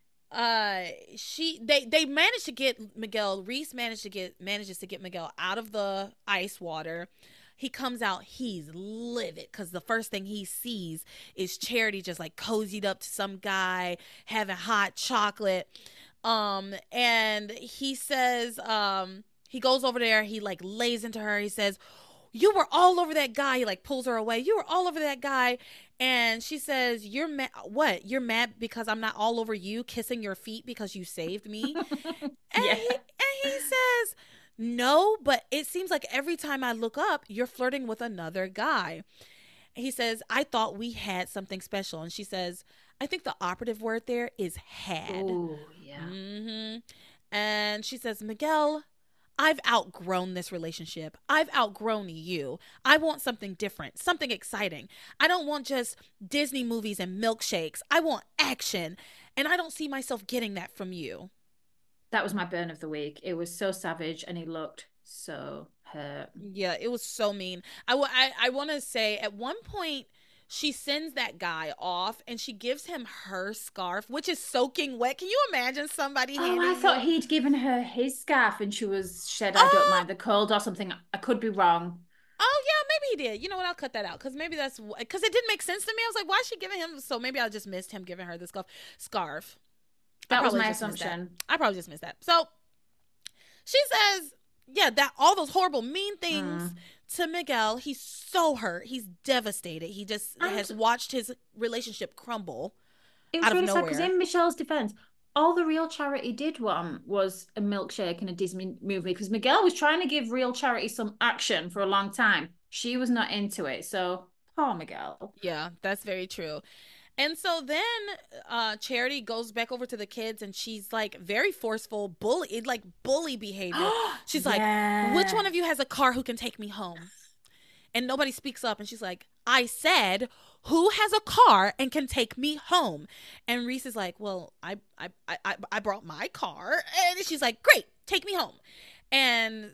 they managed to get Miguel. Reese manages to get Miguel out of the ice water. He comes out, he's livid because the first thing he sees is Charity just like cozied up to some guy having hot chocolate. And he says, he goes over there, he like lays into her, he says, you were all over that guy. He like pulls her away. You were all over that guy. And she says, you're mad. What? You're mad because I'm not all over you, kissing your feet because you saved me. And Yeah. he says, no, but it seems like every time I look up, you're flirting with another guy. He says, I thought we had something special. And she says, I think the operative word there is had. Oh, yeah. Mm-hmm. And she says, Miguel, I've outgrown this relationship. I've outgrown you. I want something different, something exciting. I don't want just Disney movies and milkshakes. I want action. And I don't see myself getting that from you. That was my burn of the week. It was so savage and he looked so hurt. Yeah, it was so mean. I want to say at one point she sends that guy off and she gives him her scarf, which is soaking wet. Can you imagine somebody Oh, handing I thought you? he'd given her his scarf and she was said, I don't Oh, mind the cold or something. I could be wrong. oh yeah, maybe he did. You know what? I'll cut that out because maybe that's because it didn't make sense to me. I was like, why is she giving him? So maybe I just missed him giving her the scarf. I That was probably my just missed that. assumption. I probably just missed that. So she says, yeah, that all those horrible, mean things Mm. to Miguel. He's so hurt. He's devastated. He just And has watched his relationship crumble it out was of really sad because nowhere. in Michelle's defense, all the real charity did want was a milkshake and a Disney movie because Miguel was trying to give real charity some action for a long time. She was not into it. So poor Miguel. Yeah, that's very true. And so then Charity goes back over to the kids and she's like very forceful, bully behavior. She's like, which one Yeah. of you has a car who can take me home? And nobody speaks up. And she's like, I said, who has a car and can take me home? And Reese is like, well, I brought my car. And she's like, great, take me home. And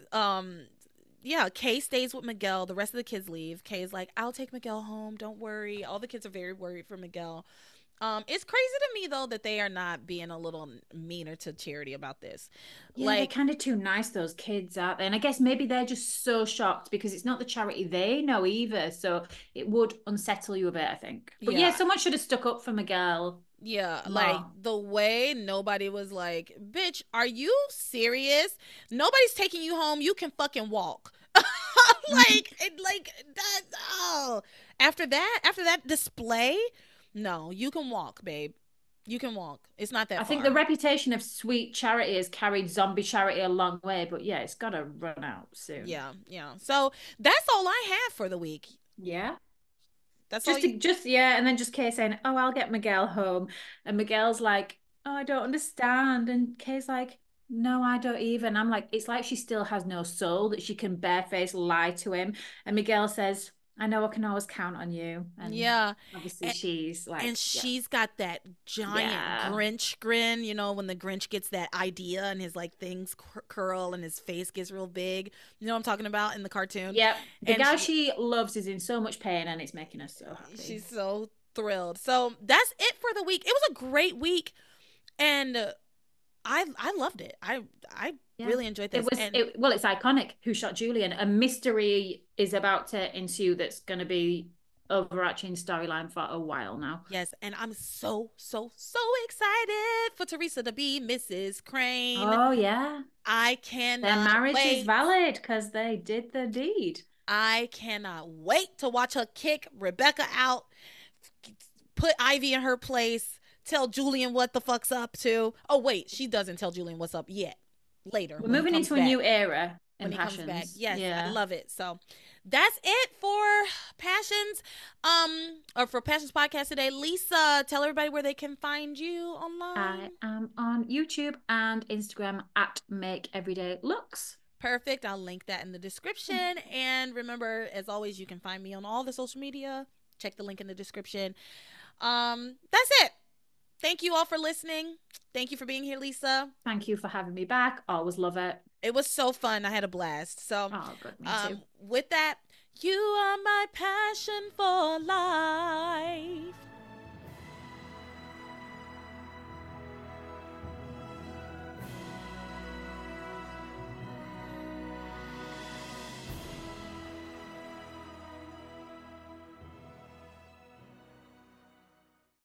yeah, Kay stays with Miguel. The rest of the kids leave. Kay is like, I'll take Miguel home. Don't worry. All the kids are very worried for Miguel. It's crazy to me though that they are not being a little meaner to Charity about this. Yeah, they're Like, kind of too nice, those kids, aren't they? And I guess maybe they're just so shocked because it's not the charity they know either. So it would unsettle you a bit, I think. But yeah, yeah, someone should have stuck up for Miguel yeah, like more. the way nobody was like, bitch, are you serious? Nobody's taking you home. You can fucking walk. Like that. Oh, after that display, no, you can walk, babe. You can walk. It's not I that think the far. reputation of sweet charity has carried zombie charity a long way, but yeah, it's got to run out soon. Yeah, yeah. So that's all I have for the week. Yeah. That's all Just you. to just yeah, and then just Kay saying, "Oh, I'll get Miguel home," and Miguel's like, "Oh, I don't understand," and Kay's like, "No, I don't even." I'm like, it's like she still has no soul that she can barefaced lie to him, and Miguel says, "I know I can always count on you," and Yeah, obviously she's and like, "Yeah, she's got that giant yeah, Grinch grin, you know, when the Grinch gets that idea and his like things curl and his face gets real big. You know what I'm talking about in the cartoon? yep." The And guy she loves is in so much pain, and it's making her so happy. she's so thrilled. So that's it for the week. It was a great week, and I loved it. I Yeah. really enjoyed this. And Well, it's iconic. Who shot Julian? A mystery is about to ensue that's going to be overarching storyline for a while now. yes, and I'm so excited for Teresa to be Mrs. Crane. Oh, yeah. I Their cannot marriage is wait. valid because they did the deed. I cannot wait to watch her kick Rebecca out, put Ivy in her place, tell Julian what the fuck's up to. Oh wait, she doesn't tell Julian what's up yet. Later We're when he moving comes into a back. new era in When he comes back. Passions. Yes, I Yeah. love it. So that's it for Passions. Or for Passions Podcast today. Lisa, tell everybody where they can find you I online. am on YouTube and Instagram at Make Everyday Looks. Perfect. I'll link that in the description. And remember, as always, you can find me on all the social media. Check the link in the description. That's it. Thank you all for listening. Thank you for being here, Lisa. Thank you for having me back. Always love it. It was so fun. I had a blast. So, Oh, good. Me too. with that, you are my passion for life.